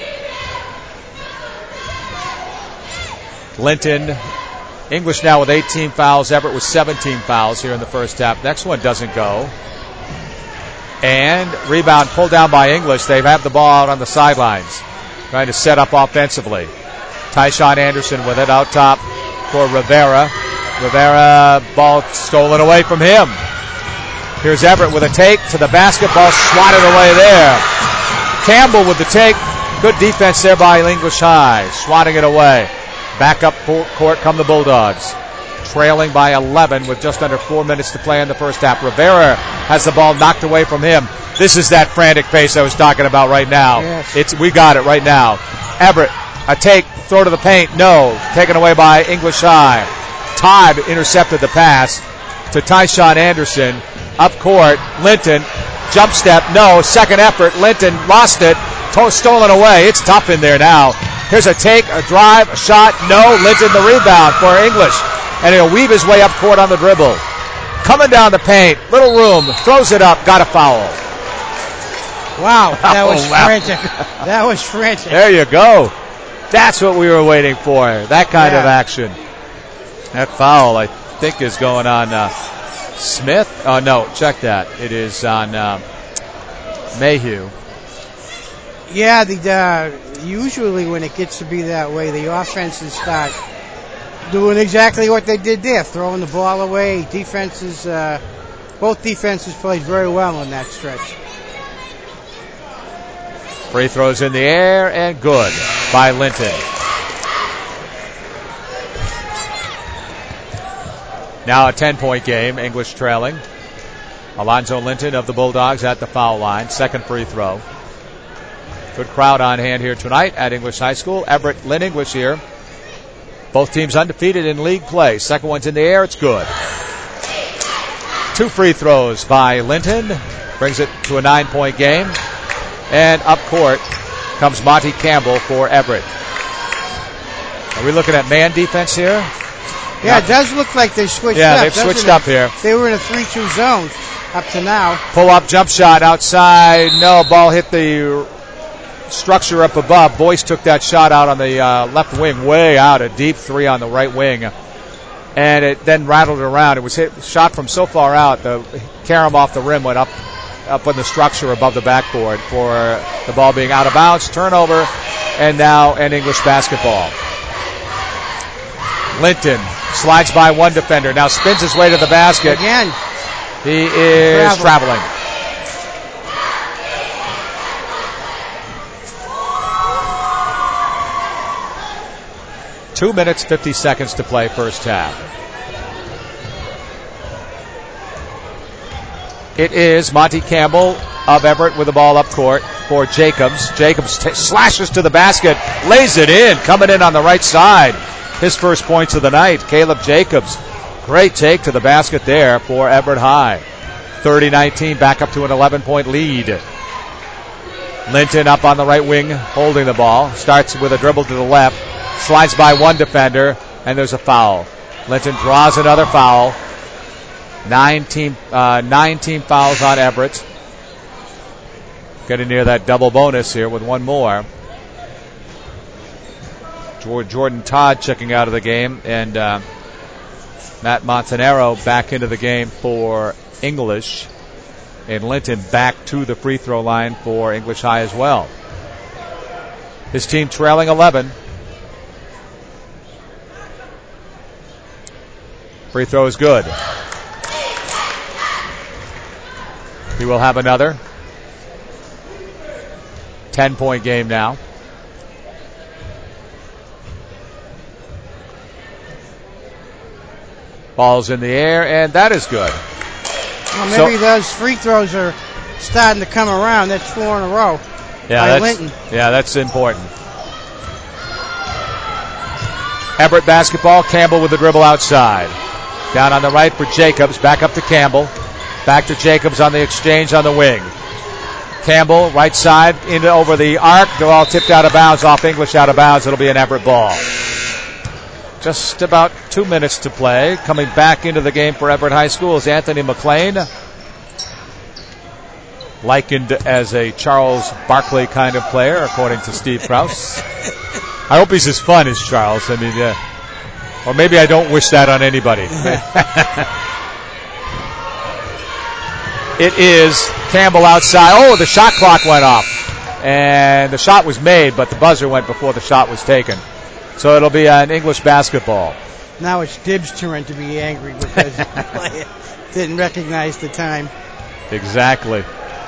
Linton, English now with eighteen fouls. Everett with seventeen fouls here in the first half. Next one doesn't go. And rebound pulled down by English. They have the ball out on the sidelines, trying to set up offensively. Tyshawn Anderson with it out top for Rivera. Rivera, ball stolen away from him. Here's Everett with a take to the basketball, swatted away there. Campbell with the take. Good defense there by English High, swatting it away. Back up court come the Bulldogs, trailing by eleven with just under four minutes to play in the first half. Rivera has the ball knocked away from him. This is that frantic pace I was talking about right now. Yes. It's we got it right now. Everett, a take, throw to the paint, no. Taken away by English High. Todd intercepted the pass to Tyshawn Anderson. Up court, Linton, jump step, no. Second effort, Linton lost it, to- stolen away. It's tough in there now. Here's a take, a drive, a shot, no. Linton the rebound for English. And he'll weave his way up court on the dribble. Coming down the paint, little room, throws it up, got a foul. Wow, that was Oh, wow. frantic. That was frantic. There you go. That's what we were waiting for, that kind Yeah. of action. That foul, I think, is going on uh, Smith. Oh, no, check that. It is on uh, Mayhew. Yeah, the uh, usually when it gets to be that way, the offenses start doing exactly what they did there, throwing the ball away. Defenses, uh, both defenses played very well in that stretch. Free throws in the air and good by Linton. Now a ten-point game, English trailing. Alonzo Linton of the Bulldogs at the foul line. Second free throw. Good crowd on hand here tonight at English High School. Everett Lynn English here. Both teams undefeated in league play. Second one's in the air. It's good. Two free throws by Linton. Brings it to a nine-point game. And up court comes Monty Campbell for Everett. Are we looking at man defense here? Yeah, it does look like they switched Yeah, up. they've doesn't switched it? up here. They were in a three two zone up to now. Pull up jump shot outside. No, ball hit the structure up above. Boyce took that shot out on the uh, left wing, way out, a deep three on the right wing. And it then rattled around. It was hit, shot from so far out, the carom off the rim went up up on the structure above the backboard for the ball being out of bounds. Turnover, and now an English basketball. Linton slides by one defender, now spins his way to the basket. Again. He is Travel. traveling. Two minutes, fifty seconds to play first half. It is Monty Campbell of Everett with the ball up court for Jacobs. Jacobs t- slashes to the basket, lays it in, coming in on the right side. His first points of the night, Caleb Jacobs. Great take to the basket there for Everett High. thirty nineteen, back up to an eleven-point lead. Linton up on the right wing, holding the ball. Starts with a dribble to the left, slides by one defender, and there's a foul. Linton draws another foul. Nine team, uh, nine team fouls on Everett. Getting near that double bonus here with one more. Jordan Todd checking out of the game, and uh, Matt Montanaro back into the game for English. And Linton back to the free throw line for English High as well. His team trailing eleven. Free throw is good. He will have another. ten-point game now. Ball's in the air, and that is good. Well, maybe so, those free throws are starting to come around. That's four in a row yeah, by that's, Linton. Yeah, that's important. Everett basketball. Campbell with the dribble outside. Down on the right for Jacobs. Back up to Campbell. Back to Jacobs on the exchange on the wing. Campbell, right side, into over the arc. They're all tipped out of bounds, off English out of bounds. It'll be an Everett ball. Just about two minutes to play. Coming back into the game for Everett High School is Anthony McLean. Likened as a Charles Barkley kind of player, according to Steve Krause. I hope he's as fun as Charles. I mean, uh, or maybe I don't wish that on anybody. It is Campbell outside. Oh, the shot clock went off. And the shot was made, but the buzzer went before the shot was taken. So it'll be an English basketball. Now it's Dibbs' turn to be angry because the player didn't recognize the time. Exactly.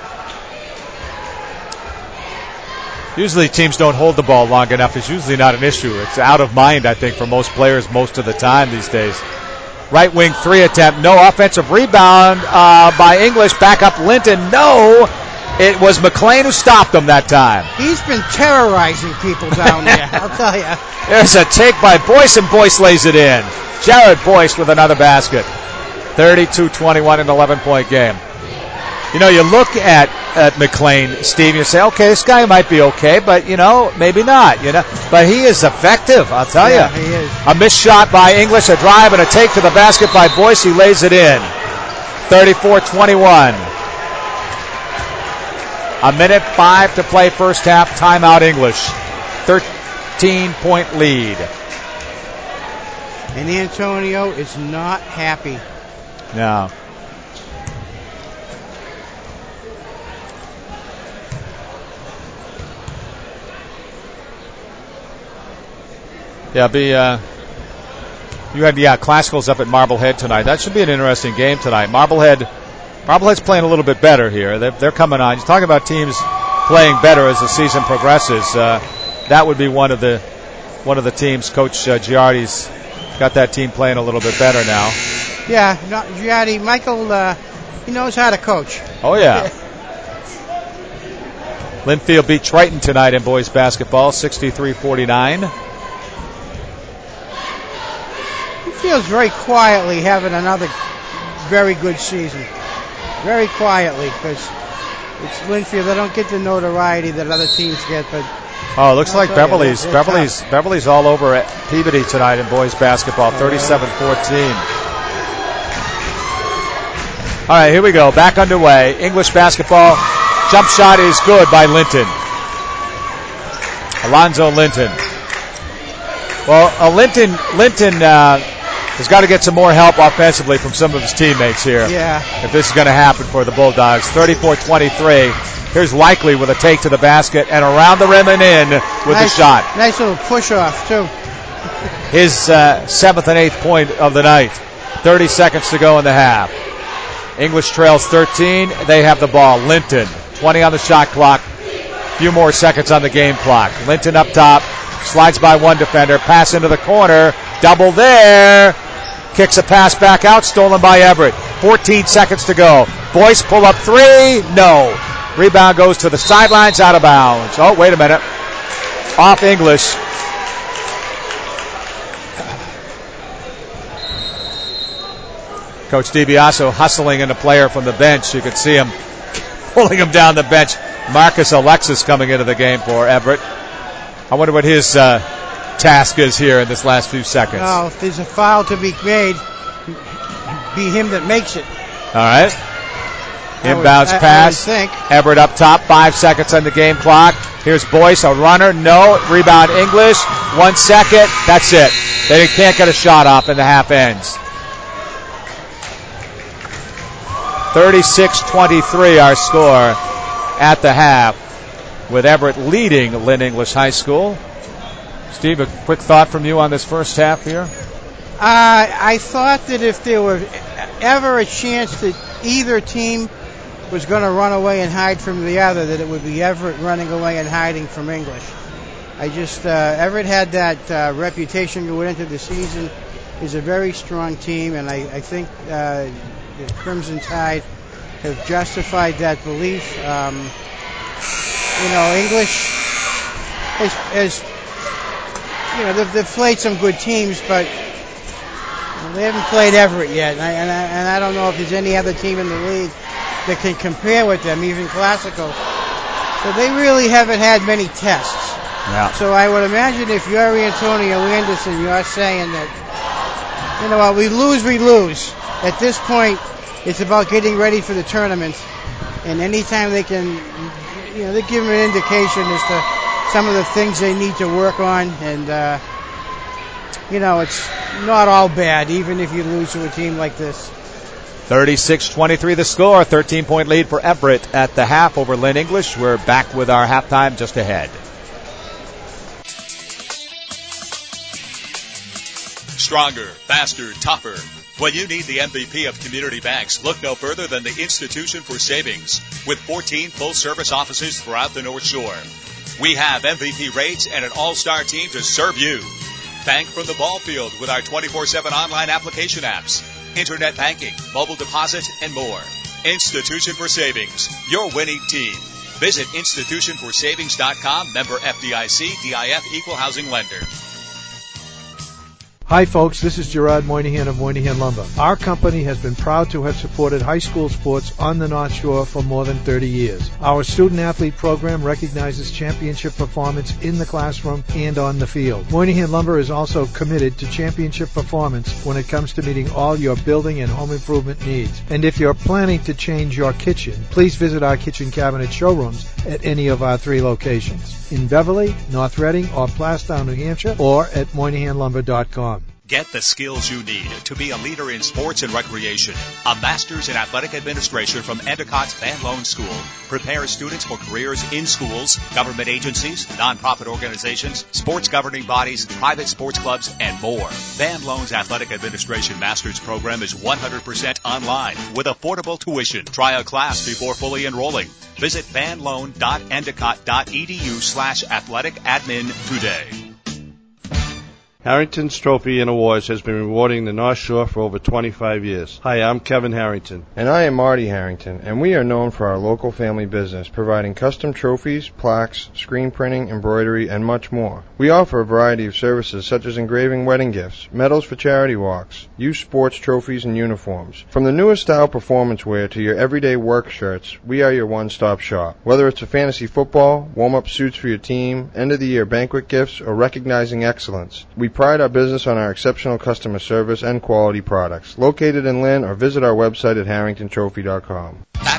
Usually teams don't hold the ball long enough. It's usually not an issue. It's out of mind, I think, for most players most of the time these days. Right wing three attempt. No offensive rebound uh, by English. Back up Linton. No. It was McLean who stopped him that time. He's been terrorizing people down there, I'll tell you. There's a take by Boyce, and Boyce lays it in. Jared Boyce with another basket. thirty-two twenty-one, an eleven-point game. You know, you look at, at McLean, Steve, and you say, okay, this guy might be okay, but, you know, maybe not, you know. But he is effective, I'll tell yeah, you. he is. A missed shot by English, a drive and a take to the basket by Boyce. He lays it in. thirty-four twenty-one. A minute five to play first half. Timeout English. thirteen-point lead. And Antonio is not happy. No. Yeah, be uh, you had yeah Classicals up at Marblehead tonight. That should be an interesting game tonight. Marblehead, Marblehead's playing a little bit better here. They're, they're coming on. You're talking about teams playing better as the season progresses. Uh, that would be one of the one of the teams. Coach uh, Giardi's got that team playing a little bit better now. Yeah, no, Giardi, Michael, uh, he knows how to coach. Oh yeah. Linfield beat Triton tonight in boys basketball, sixty-three forty-nine. Feels very quietly having another very good season. Very quietly, because it's Linfield. They don't get the notoriety that other teams get. But oh, it looks like Beverly's you, Beverly's tough. Beverly's all over at Peabody tonight in boys basketball, thirty-seven fourteen. All right, here we go. Back underway. English basketball. Jump shot is good by Linton. Alonzo Linton. Well, uh, Linton Linton. Uh, He's got to get some more help offensively from some of his teammates here. Yeah. If this is going to happen for the Bulldogs. thirty-four twenty-three. Here's Likely with a take to the basket and around the rim and in with nice, the shot. Nice little push off, too. His uh, seventh and eighth point of the night. thirty seconds to go in the half. English trails thirteen. They have the ball. Linton, twenty on the shot clock. A few more seconds on the game clock. Linton up top. Slides by one defender. Pass into the corner. Double there. Kicks a pass back out. Stolen by Everett. fourteen seconds to go. Boyce pull up three. No. Rebound goes to the sidelines, out of bounds. Oh, wait a minute. Off English. Coach DiBiaso hustling in a player from the bench. You could see him pulling him down the bench. Marcus Alexis coming into the game for Everett. I wonder what his uh, task is here in this last few seconds. Oh, if there's a foul to be made, be him that makes it. All right. Inbounds I would, pass. I, I would think. Everett up top. Five seconds on the game clock. Here's Boyce, a runner. No. Rebound English. One second. That's it. They can't get a shot off and the half ends. thirty-six twenty-three our score at the half, with Everett leading Lynn English High School. Steve, a quick thought from you on this first half here? Uh, I thought that if there were ever a chance that either team was going to run away and hide from the other, that it would be Everett running away and hiding from English. I just, uh, Everett had that uh, reputation going into the season. Is a very strong team, and I, I think uh, the Crimson Tide have justified that belief. Um, you know, English has, has you know, they've, they've played some good teams, but they haven't played Everett yet, and I, and, I, and I don't know if there's any other team in the league that can compare with them, even Classical. So they really haven't had many tests. Yeah. So I would imagine if you're Antonio Anderson, you're saying that, you know what, we lose, we lose. At this point, it's about getting ready for the tournament, and anytime they can, you know, they give them an indication as to some of the things they need to work on, and, uh, you know, it's not all bad, even if you lose to a team like this. thirty-six twenty-three the score, thirteen-point lead for Everett at the half over Lynn English. We're back with our halftime just ahead. Stronger, faster, tougher. When you need the M V P of community banks, look no further than the Institution for Savings. With fourteen full-service offices throughout the North Shore, we have M V P rates and an all-star team to serve you. Bank from the ball field with our twenty-four seven online application apps, internet banking, mobile deposit, and more. Institution for Savings, your winning team. Visit institution for savings dot com, member F D I C, D I F, equal housing lender. Hi folks, this is Gerard Moynihan of Moynihan Lumber. Our company has been proud to have supported high school sports on the North Shore for more than thirty years. Our student-athlete program recognizes championship performance in the classroom and on the field. Moynihan Lumber is also committed to championship performance when it comes to meeting all your building and home improvement needs. And if you're planning to change your kitchen, please visit our kitchen cabinet showrooms at any of our three locations. In Beverly, North Reading, or Plastown, New Hampshire, or at Moynihan Lumber dot com. Get the skills you need to be a leader in sports and recreation. A master's in athletic administration from Endicott's Van Loan School prepares students for careers in schools, government agencies, nonprofit organizations, sports governing bodies, private sports clubs, and more. Van Loan's athletic administration master's program is one hundred percent online with affordable tuition. Try a class before fully enrolling. Visit vanloan dot endicott dot e d u slash athletic admin today. Harrington's Trophy and Awards has been rewarding the North Shore for over twenty-five years. Hi, I'm Kevin Harrington. And I am Marty Harrington, and we are known for our local family business, providing custom trophies, plaques, screen printing, embroidery, and much more. We offer a variety of services such as engraving wedding gifts, medals for charity walks, youth sports trophies, and uniforms. From the newest style performance wear to your everyday work shirts, we are your one-stop shop. Whether it's for fantasy football, warm-up suits for your team, end-of-the-year banquet gifts, or recognizing excellence, we pride our business on our exceptional customer service and quality products. Located in Lynn, or visit our website at harrington trophy dot com. Back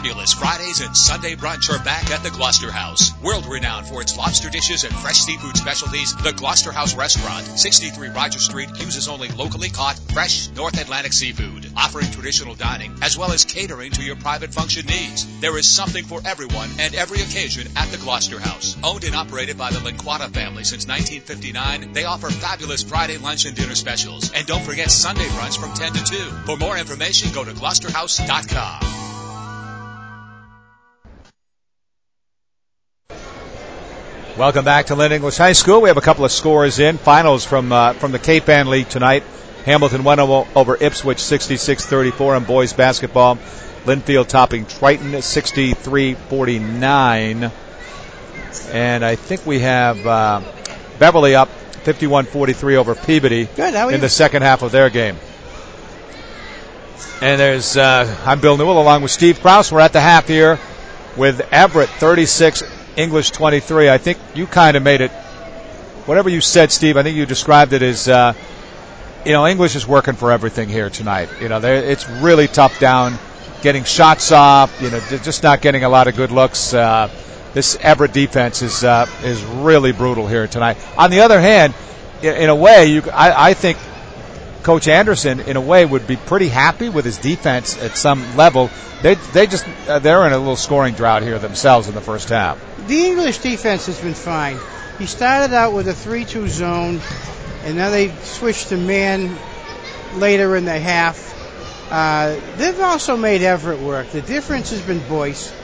Fabulous Fridays and Sunday brunch are back at the Gloucester House. World-renowned for its lobster dishes and fresh seafood specialties, the Gloucester House Restaurant, sixty-three Rogers Street, uses only locally caught, fresh North Atlantic seafood, offering traditional dining as well as catering to your private function needs. There is something for everyone and every occasion at the Gloucester House. Owned and operated by the Linquata family since nineteen fifty-nine, they offer fabulous Friday lunch and dinner specials. And don't forget Sunday brunch from ten to two. For more information, go to gloucester house dot com. Welcome back to Lynn English High School. We have a couple of scores in. Finals from uh, from the Cape Ann League tonight. Hamilton won over Ipswich sixty-six thirty-four in boys basketball. Linfield topping Triton sixty-three forty-nine. And I think we have uh, Beverly up fifty-one forty-three over Peabody Good, how are in you? the second half of their game. And there's uh, I'm Bill Newell along with Steve Krause. We're at the half here with Everett thirty-six, English twenty-three. I think you kind of made it, whatever you said, Steve, I think you described it as, uh, you know, English is working for everything here tonight. You know, it's really tough down, getting shots off, you know, just not getting a lot of good looks. Uh, this Everett defense is uh, is really brutal here tonight. On the other hand, in a way, you, I, I think Coach Anderson, in a way, would be pretty happy with his defense at some level. They they just uh, they're in a little scoring drought here themselves in the first half. The English defense has been fine. He started out with a three two zone, and now they switched to man later in the half. Uh, they've also made Everett work. The difference has been Boyce.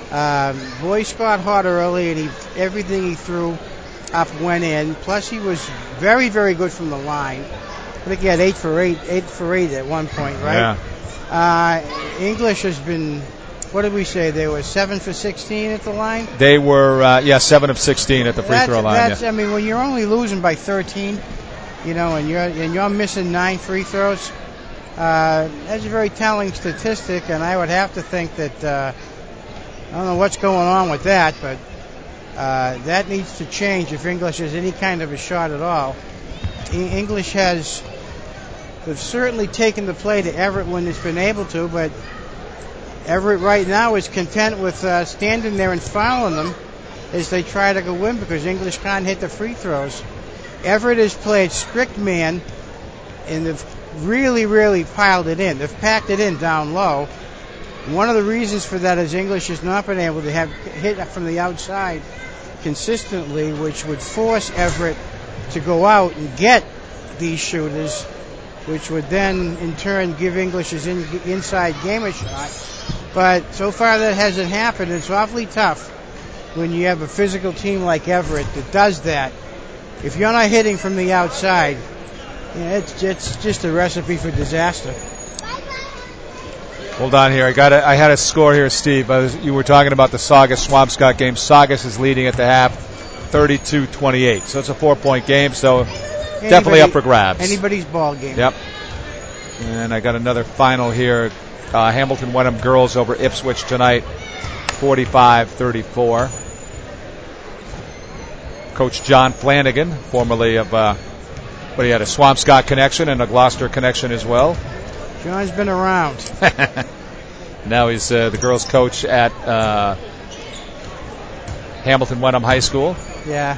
Um, Boyce got hot early, and he, everything he threw up went in. Plus, he was very, very good from the line. I think he had eight for eight, eight for eight at one point, right? Yeah. Uh, English has been, what did we say? They were seven for sixteen at the line? They were, uh, yeah, seven of sixteen at the free that's, throw line. That's, yeah. I mean, when you're only losing by thirteen, you know, and you're and you're missing nine free throws, uh, that's a very telling statistic. And I would have to think that uh, I don't know what's going on with that, but uh, that needs to change if English has any kind of a shot at all. E- English has. They've certainly taken the play to Everett when it's been able to, but Everett right now is content with uh, standing there and fouling them as they try to go win because English can't hit the free throws. Everett has played strict man, and they've really, really piled it in. They've packed it in down low. One of the reasons for that is English has not been able to have hit from the outside consistently, which would force Everett to go out and get these shooters, which would then, in turn, give English his in, inside game a shot. But so far that hasn't happened. It's awfully tough when you have a physical team like Everett that does that. If you're not hitting from the outside, yeah, it's, it's just a recipe for disaster. Hold on here. I got a, I had a score here, Steve. I was, you were talking about the Saugus-Swampscott game. Saugus is leading at the half, thirty-two twenty-eight. So it's a four-point game, so Anybody, definitely up for grabs. Anybody's ball game. Yep. And I got another final here. Uh, Hamilton Wenham girls over Ipswich tonight, forty-five thirty-four. Coach John Flanagan, formerly of, uh, but he had a Swampscott connection and a Gloucester connection as well. John's been around. Now he's uh, the girls' coach at uh, Hamilton Wenham High School. Yeah.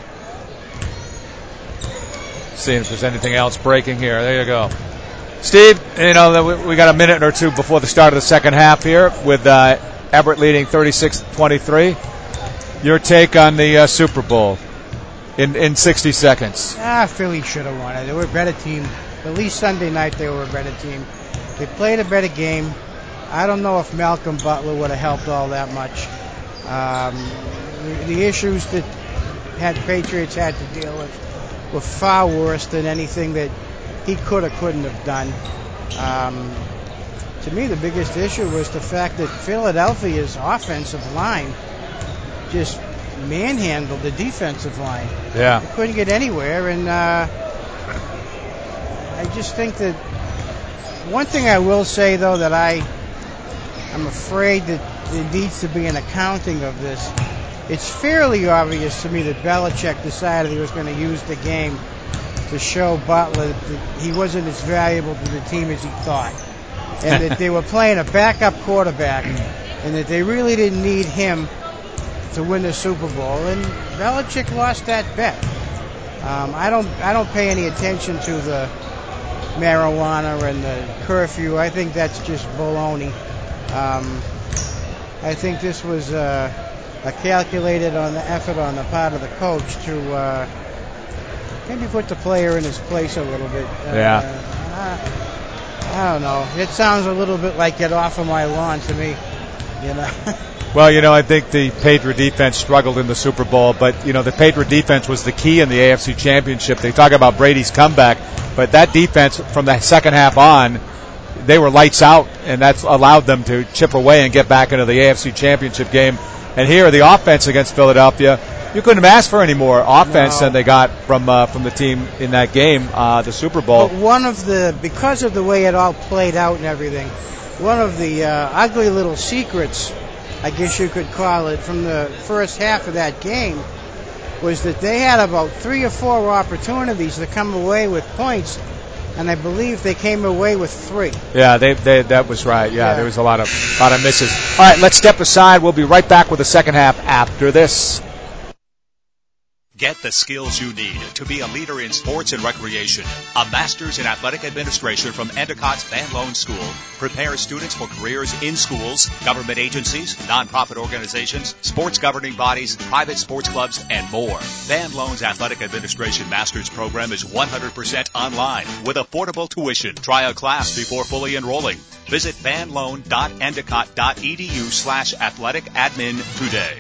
Seeing if there's anything else breaking here. There you go. Steve, you know, we got a minute or two before the start of the second half here with uh, Everett leading thirty-six twenty-three. Your take on the uh, Super Bowl in, in sixty seconds. Ah, Philly should have won it. They were a better team. At least Sunday night they were a better team. They played a better game. I don't know if Malcolm Butler would have helped all that much. Um, the, the issues that had Patriots had to deal with were far worse than anything that he could or couldn't have done. Um, to me, the biggest issue was the fact that Philadelphia's offensive line just manhandled the defensive line. Yeah. They couldn't get anywhere, and uh, I just think that one thing I will say, though, that I, I'm afraid that there needs to be an accounting of this. It's fairly obvious to me that Belichick decided he was going to use the game to show Butler that he wasn't as valuable to the team as he thought, and that they were playing a backup quarterback and that they really didn't need him to win the Super Bowl. And Belichick lost that bet. Um, I don't I don't pay any attention to the marijuana and the curfew. I think that's just baloney. Um, I think this was uh, a calculated on the effort on the part of the coach to uh, maybe put the player in his place a little bit. Uh, yeah. I, I don't know. It sounds a little bit like get off of my lawn to me, you know. Well, you know, I think the Patriot defense struggled in the Super Bowl, but, you know, the Patriot defense was the key in the A F C Championship. They talk about Brady's comeback, but that defense from the second half on, they were lights out, and that's allowed them to chip away and get back into the A F C Championship game. And here, the offense against Philadelphia, you couldn't have asked for any more offense No. than they got from uh, from the team in that game, uh, the Super Bowl. But one of the, because of the way it all played out and everything, one of the uh, ugly little secrets, I guess you could call it, from the first half of that game was that they had about three or four opportunities to come away with points, and I believe they came away with three. Yeah, they, they that was right. Yeah, Yeah. there was a lot of lot of misses. All right, let's step aside. We'll be right back with the second half after this. Get the skills you need to be a leader in sports and recreation. A master's in athletic administration from Endicott's Van Loan School prepares students for careers in schools, government agencies, nonprofit organizations, sports governing bodies, private sports clubs, and more. Van Loan's athletic administration master's program is one hundred percent online with affordable tuition. Try a class before fully enrolling. Visit vanloan.endicott.edu slash athletic admin today.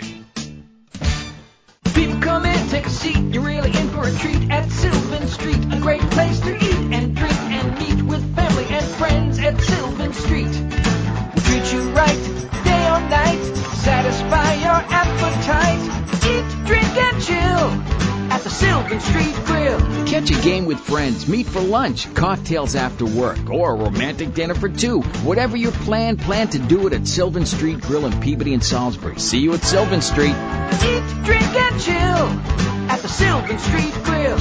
People come in, take a seat, you're really in for a treat at Sylvan Street. A great place to eat and drink and meet with family and friends at Sylvan Street. We treat you right, day or night, satisfy your appetite. Eat, drink, and chill at the Sylvan Street Grill. Catch a game with friends, meet for lunch, cocktails after work, or a romantic dinner for two. Whatever your plan, plan to do it at Sylvan Street Grill in Peabody and Salisbury. See you at Sylvan Street. Eat, drink, and chill at the Sylvan Street Grill.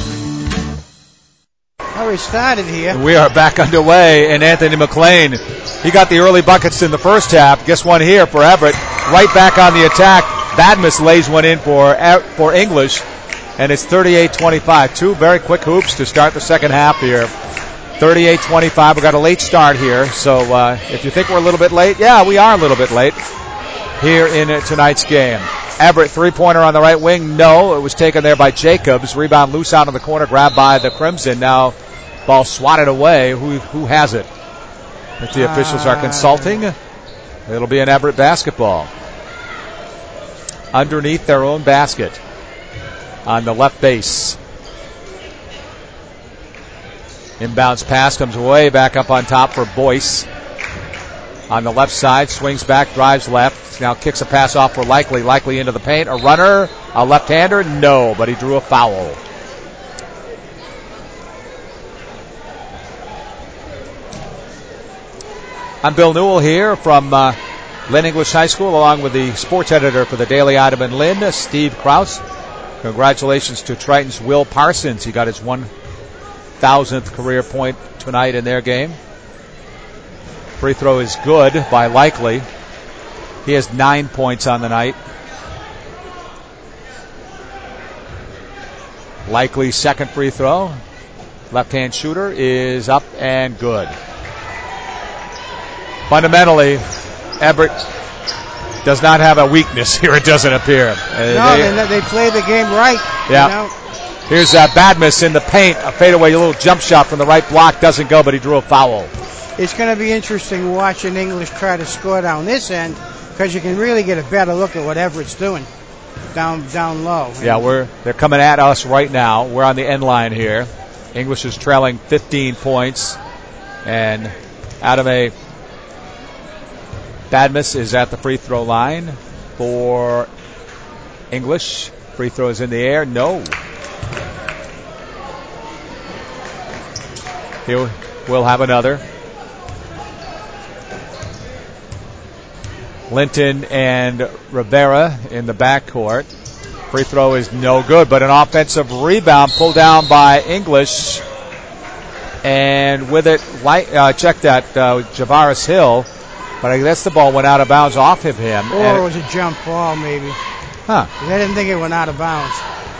Now we started here. We are back underway, and Anthony McLean, he got the early buckets in the first half. Guess one here for Everett. Right back on the attack. Badmus lays one in for for English, and it's thirty-eight twenty-five. Two very quick hoops to start the second half here. thirty-eight twenty-five. We've got a late start here, so uh, if you think we're a little bit late, yeah, we are a little bit late here in uh, tonight's game. Everett, three-pointer on the right wing. No, it was taken there by Jacobs. Rebound loose out in the corner, grabbed by the Crimson. Now, ball swatted away. Who who has it? If the officials are consulting, it'll be an Everett basketball. Underneath their own basket on the left base. Inbounds pass comes way back up on top for Boyce. On the left side, swings back, drives left. Now kicks a pass off for Likely. Likely into the paint. A runner, a left-hander? No, but he drew a foul. I'm Bill Newell here from uh, Lynn English High School, along with the sports editor for the Daily Item in Lynn, Steve Krause. Congratulations to Triton's Will Parsons. He got his one thousandth career point tonight in their game. Free throw is good by Likely. He has nine points on the night. Likely's second free throw. Left-hand shooter is up and good. Fundamentally, Everett does not have a weakness here, it doesn't appear. Uh, no, they, they play the game right. Yeah. You know? Here's uh, Badmus in the paint. A fadeaway little jump shot from the right block. Doesn't go, but he drew a foul. It's going to be interesting watching English try to score down this end, because you can really get a better look at what Everett's doing down down low. Yeah, we're they're coming at us right now. We're on the end line here. English is trailing fifteen points, and Adame Badmus is at the free throw line for English. Free throw is in the air. No. Here we'll have another. Linton and Rivera in the backcourt. Free throw is no good, but an offensive rebound pulled down by English. And with it, uh, check that, uh, Javaris Hill But I guess the ball went out of bounds off of him. Or it was a jump ball, maybe. Huh. I didn't think it went out of bounds.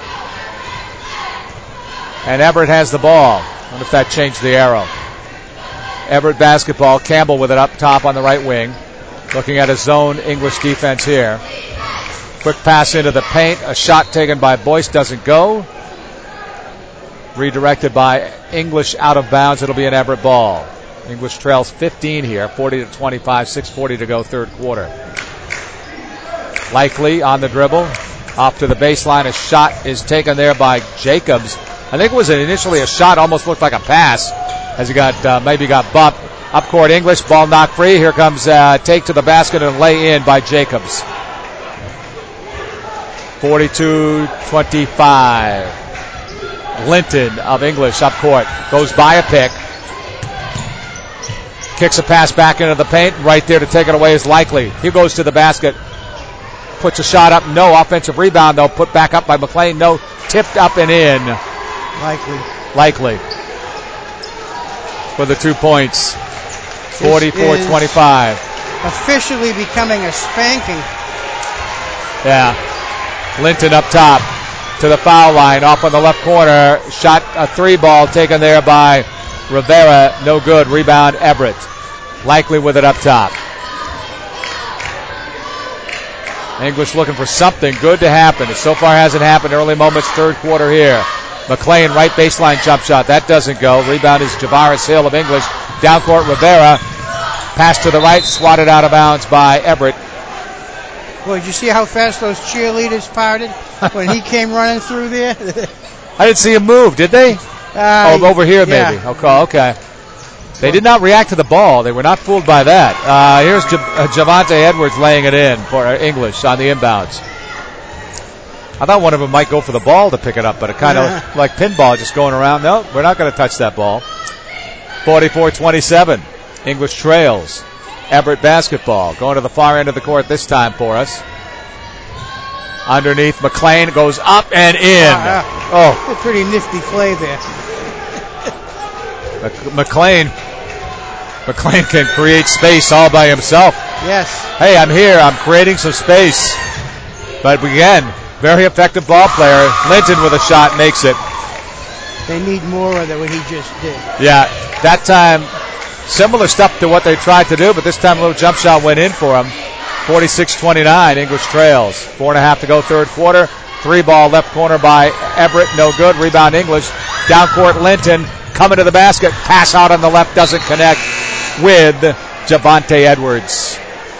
And Everett has the ball. I wonder if that changed the arrow. Everett basketball. Campbell with it up top on the right wing. Looking at a zone English defense here. Quick pass into the paint. A shot taken by Boyce doesn't go. Redirected by English out of bounds. It'll be an Everett ball. English trails fifteen here, forty to twenty-five, six forty to go third quarter. Likely on the dribble. Off to the baseline. A shot is taken there by Jacobs. I think it was initially a shot, almost looked like a pass as he got, uh, maybe got bumped. Up court English, ball knocked free. Here comes uh, take to the basket and lay in by Jacobs. forty-two twenty-five. Linton of English up court. Goes by a pick. Kicks a pass back into the paint. Right there to take it away is Likely. He goes to the basket. Puts a shot up. No offensive rebound, though. Put back up by McLean. No. Tipped up and in. Likely. Likely. For the two points. forty-four twenty-five. Officially becoming a spanking. Yeah. Linton up top to the foul line. Off on the left corner. Shot a three ball taken there by Rivera. No good. Rebound Everett. Likely with it up top. English looking for something good to happen. It so far hasn't happened. Early moments, third quarter here. McLean, right baseline jump shot. That doesn't go. Rebound is Javaris Hill of English. Down court, Rivera. Pass to the right, swatted out of bounds by Everett. Well, did you see how fast those cheerleaders parted when he came running through there? I didn't see him move, did they? Uh, oh, over here yeah. maybe. Okay, okay. They did not react to the ball. They were not fooled by that. Uh, here's J- uh, Javante Edwards laying it in for uh, English on the inbounds. I thought one of them might go for the ball to pick it up, but it kind of Yeah. like pinball just going around. No, we're not going to touch that ball. forty-four twenty-seven. English trails. Everett basketball going to the far end of the court this time for us. Underneath, McLean goes up and in. Uh, oh, a pretty nifty play there. McLean. McLean can create space all by himself. Yes. Hey, I'm here. I'm creating some space. But again, very effective ball player. Linton with a shot makes it. They need more of that what he just did. Yeah, that time, similar stuff to what they tried to do, but this time a little jump shot went in for him. forty-six twenty-nine, English trails. Four and a half to go third quarter. Three ball left corner by Everett, no good. Rebound English. Down court Linton. Coming to the basket. Pass out on the left doesn't connect with Javante Edwards.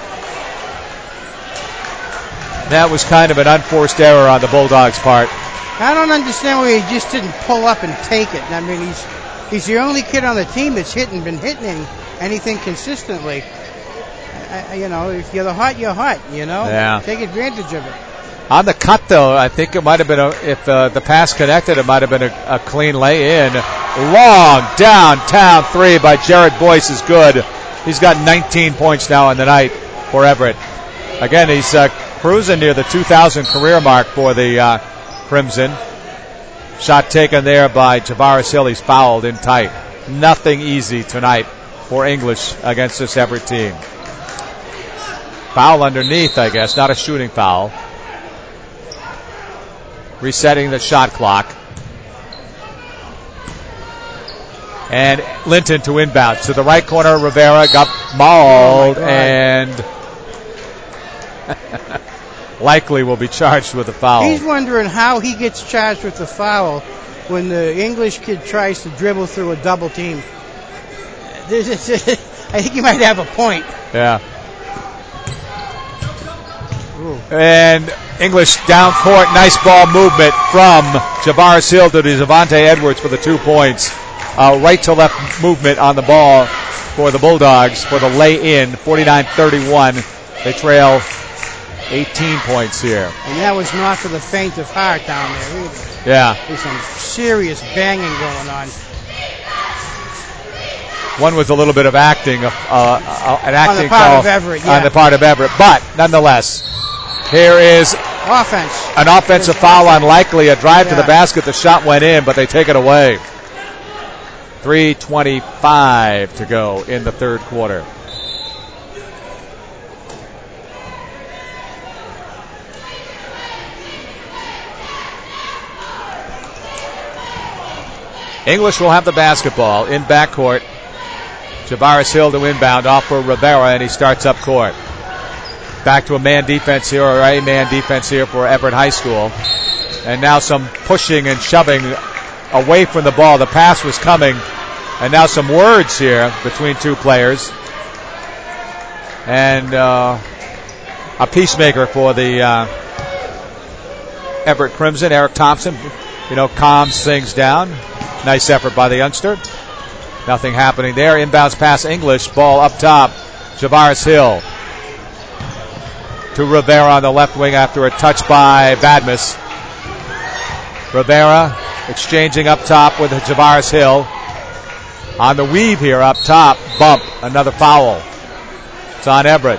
That was kind of an unforced error on the Bulldogs' part. I don't understand why he just didn't pull up and take it. I mean, he's he's the only kid on the team that's hitting, been hitting anything consistently. I, I, you know, if you're the hot, you're hot. You know, Yeah. Take advantage of it. On the cut, though, I think it might have been, a, if uh, the pass connected, it might have been a, a clean lay-in. Long downtown three by Jared Boyce is good. He's got nineteen points now in the night for Everett. Again, he's uh, cruising near the two thousand career mark for the uh, Crimson. Shot taken there by Javaris Hill. He's fouled in tight. Nothing easy tonight for English against this Everett team. Foul underneath, I guess, not a shooting foul. Resetting the shot clock. And Linton to inbound. To the right corner, Rivera got mauled, Oh and likely will be charged with a foul. He's wondering how he gets charged with the foul when the English kid tries to dribble through a double team. This is, I think he might have a point. Yeah. Ooh. And English down court. Nice ball movement from Javaris Hill to Javante Edwards for the two points. Uh, right to left movement on the ball for the Bulldogs for the lay-in. forty-nine thirty-one. They trail eighteen points here. And that was not for the faint of heart down there either. Yeah. There's some serious banging going on. One was a little bit of acting, uh, uh, an acting on the part call of Everett, yeah. on the part of Everett. But nonetheless, here is offense. An offensive foul on Likely. A drive Yeah. to the basket. The shot went in, but they take it away. three twenty-five to go in the third quarter. English will have the basketball in backcourt. Javaris Hill to inbound off for Rivera, and he starts up court. Back to a man defense here, or a man defense here for Everett High School. And now some pushing and shoving away from the ball. The pass was coming, and now some words here between two players. And uh, a peacemaker for the uh, Everett Crimson, Eric Thompson, you know, calms things down. Nice effort by the youngster. Nothing happening there. Inbounds pass English. Ball up top. Javaris Hill to Rivera on the left wing after a touch by Badmus. Rivera exchanging up top with Javaris Hill. On the weave here up top. Bump. Another foul. It's on Everett.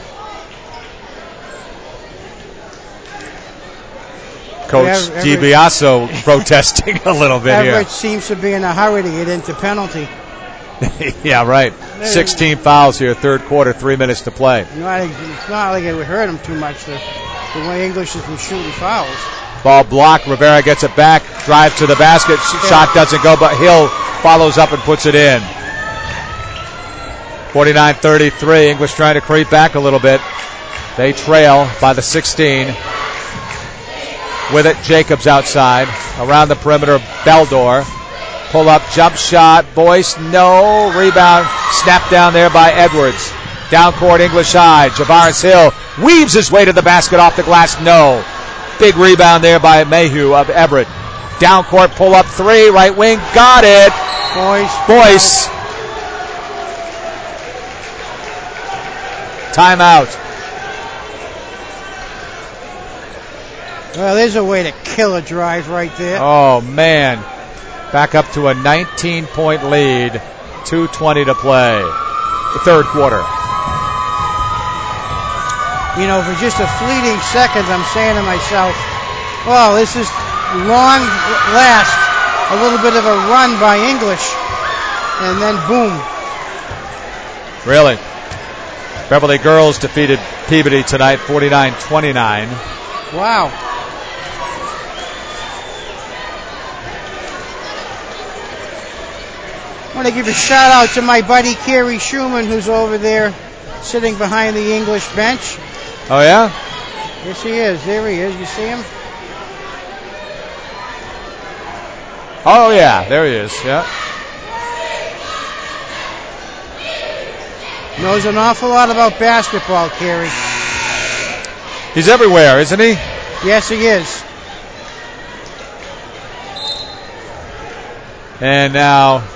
Coach Everett, DiBiaso protesting a little bit Everett here. Everett seems to be in a hurry to get into penalty. Yeah, right. sixteen fouls here, third quarter, three minutes to play. Not, it's not like it would hurt him too much, the, the way English has been shooting fouls. Ball blocked. Rivera gets it back. Drive to the basket. Yeah. Shot doesn't go, but Hill follows up and puts it in. forty-nine thirty-three. English trying to creep back a little bit. They trail by the sixteen. With it, Jacobs outside. Around the perimeter, Beldor. Pull up, jump shot. Boyce, no. Rebound, snapped down there by Edwards. Down court, English High. Javaris Hill weaves his way to the basket off the glass. No. Big rebound there by Mayhew of Everett. Down court, pull up three. Right wing, got it. Boyce. Boyce. Timeout. Well, there's a way to kill a drive right there. Oh, man. Back up to a nineteen-point lead. two twenty to play. The third quarter. You know, for just a fleeting second, I'm saying to myself, well, this is long last, a little bit of a run by English, and then boom. Really? Beverly Girls defeated Peabody tonight, forty-nine twenty-nine. Wow. I want to give a shout out to my buddy Kerry Schumann, who's over there sitting behind the English bench. Oh, yeah? Yes, he is. There he is. You see him? Oh, yeah. There he is. Yeah. Knows an awful lot about basketball, Kerry. He's everywhere, isn't he? Yes, he is. And now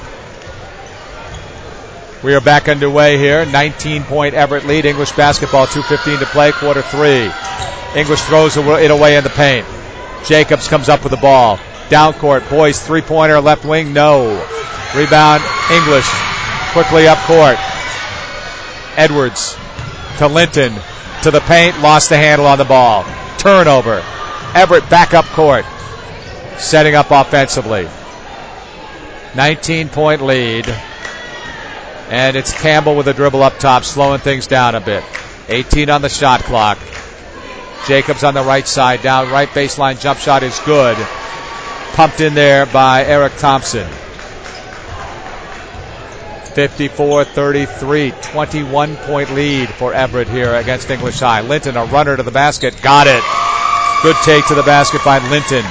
we are back underway here. nineteen-point Everett lead. English basketball, two fifteen to play, quarter three. English throws it away in the paint. Jacobs comes up with the ball. Down court, Boyce, three-pointer, left wing, no. Rebound, English, quickly up court. Edwards to Linton, to the paint, lost the handle on the ball. Turnover. Everett back up court, setting up offensively. nineteen-point lead. And it's Campbell with a dribble up top, slowing things down a bit. eighteen on the shot clock. Jacobs on the right side, down right baseline, jump shot is good. Pumped in there by Eric Thompson. fifty-four thirty-three, twenty-one-point lead for Everett here against English High. Linton, a runner to the basket, got it. Good take to the basket by Linton.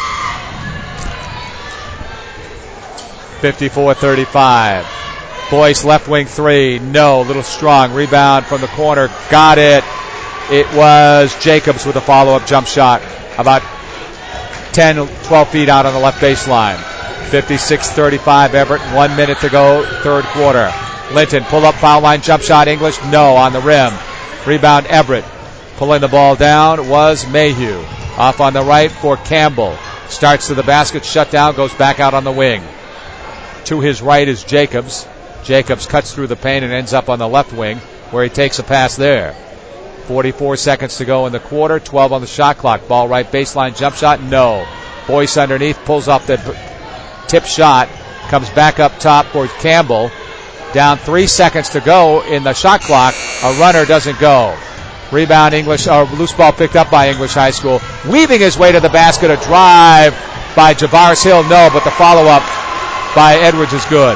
fifty-four thirty-five. Boyce left wing three, no, little strong. Rebound from the corner, got it. It was Jacobs with a follow-up jump shot, about ten, twelve feet out on the left baseline. fifty-six thirty-five Everett, one minute to go, third quarter. Linton, pull-up foul line jump shot, English, no, on the rim. Rebound Everett. Pulling the ball down was Mayhew. Off on the right for Campbell. Starts to the basket, shut down, goes back out on the wing. To his right is Jacobs. Jacobs cuts through the paint and ends up on the left wing where he takes a pass there. forty-four seconds to go in the quarter, twelve on the shot clock. Ball right baseline, jump shot, no. Boyce underneath, pulls off the tip shot, comes back up top for Campbell. Down three seconds to go in the shot clock. A runner doesn't go. Rebound English, or loose ball picked up by English High School. Weaving his way to the basket, a drive by Javaris Hill, no, but the follow-up by Edwards is good.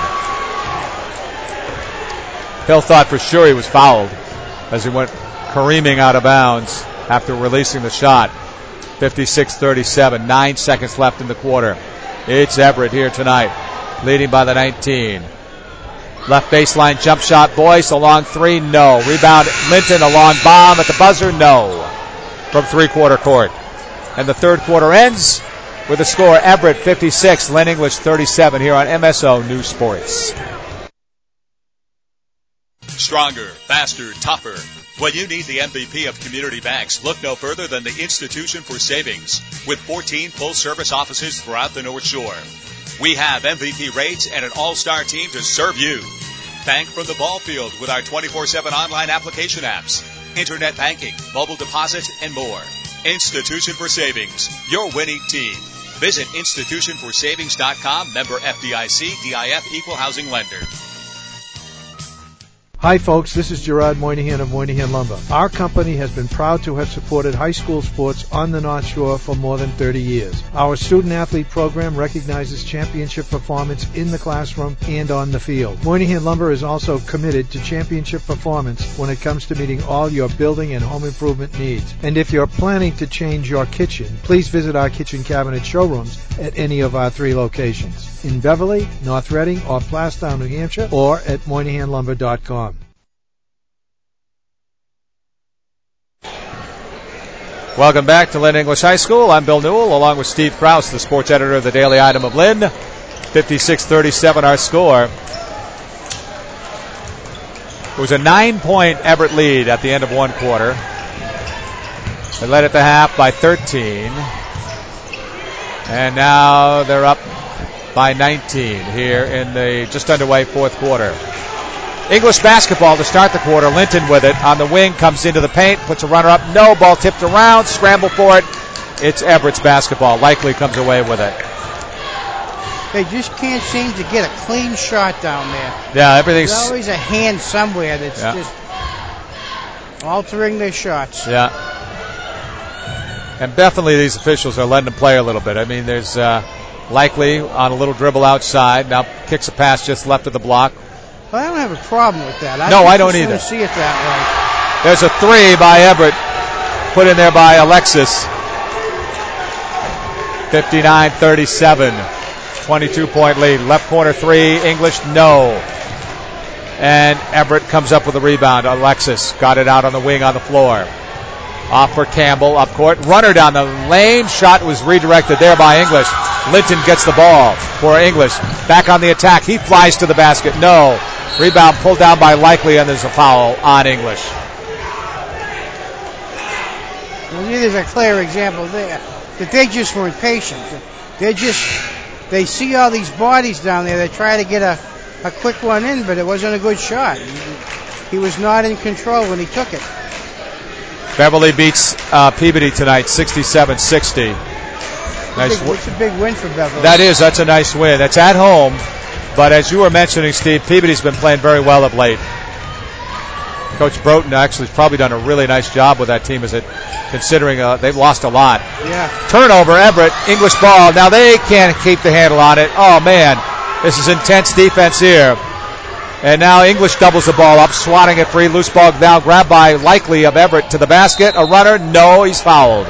Hill thought for sure he was fouled as he went careening out of bounds after releasing the shot. fifty-six thirty-seven, nine seconds left in the quarter. It's Everett here tonight, leading by the nineteen. Left baseline jump shot, Boyce, a long three, no. Rebound, Linton, a long bomb at the buzzer, no. From three-quarter court. And the third quarter ends with the score, Everett fifty-six, Lynn English thirty-seven here on M S O News Sports. Stronger, faster, tougher. When you need the M V P of community banks, look no further than the Institution for Savings, with fourteen full-service offices throughout the North Shore. We have M V P rates and an all-star team to serve you. Bank from the ball field with our twenty-four seven online application apps, internet banking, mobile deposit, and more. Institution for Savings, your winning team. Visit institution for savings dot com, member F D I C, D I F, equal housing lender. Hi folks, this is Gerard Moynihan of Moynihan Lumber. Our company has been proud to have supported high school sports on the North Shore for more than thirty years. Our student athlete program recognizes championship performance in the classroom and on the field. Moynihan Lumber is also committed to championship performance when it comes to meeting all your building and home improvement needs. And if you're planning to change your kitchen, please visit our kitchen cabinet showrooms at any of our three locations. In Beverly, North Reading, or Plastown, New Hampshire, or at Moynihan Lumber dot com. Welcome back to Lynn English High School. I'm Bill Newell, along with Steve Krause, the sports editor of the Daily Item of Lynn. fifty-six thirty-seven our score. It was a nine-point Everett lead at the end of one quarter. They led at the half by thirteen. And now they're up by nineteen here in the just underway fourth quarter. English basketball to start the quarter. Linton with it on the wing, comes into the paint, puts a runner up. No, ball tipped around, scramble for it. It's Everett's basketball. Likely comes away with it. They just can't seem to get a clean shot down there. Yeah, everything's... There's always a hand somewhere that's yeah. just altering their shots. Yeah. And definitely these officials are letting them play a little bit. I mean, there's uh, Likely on a little dribble outside. Now kicks a pass just left of the block. Well, I don't have a problem with that. I no, I don't just either. see it that way. There's a three by Everett, put in there by Alexis. fifty-nine thirty-seven, twenty-two point lead. Left corner three, English, no. And Everett comes up with a rebound. Alexis got it out on the wing on the floor. Off for Campbell, up court. Runner down the lane. Shot was redirected there by English. Linton gets the ball for English. Back on the attack. He flies to the basket. No. Rebound pulled down by Likely, and there's a foul on English. Well, there's a clear example there that they just weren't patient. They just, they see all these bodies down there. They try to get a, a quick one in, but it wasn't a good shot. He was not in control when he took it. Beverly beats uh, Peabody tonight, sixty-seven sixty. Nice. It's a, big, it's a big win for Beverly. That is. That's a nice win. That's at home. But as you were mentioning, Steve, Peabody's been playing very well of late. Coach Broughton actually has probably done a really nice job with that team, as it considering uh, they've lost a lot. Yeah. Turnover, Everett, English ball. Now they can't keep the handle on it. Oh, man. This is intense defense here. And now English doubles the ball up, swatting it free. Loose ball now grabbed by Likely of Everett to the basket. A runner. No, he's fouled.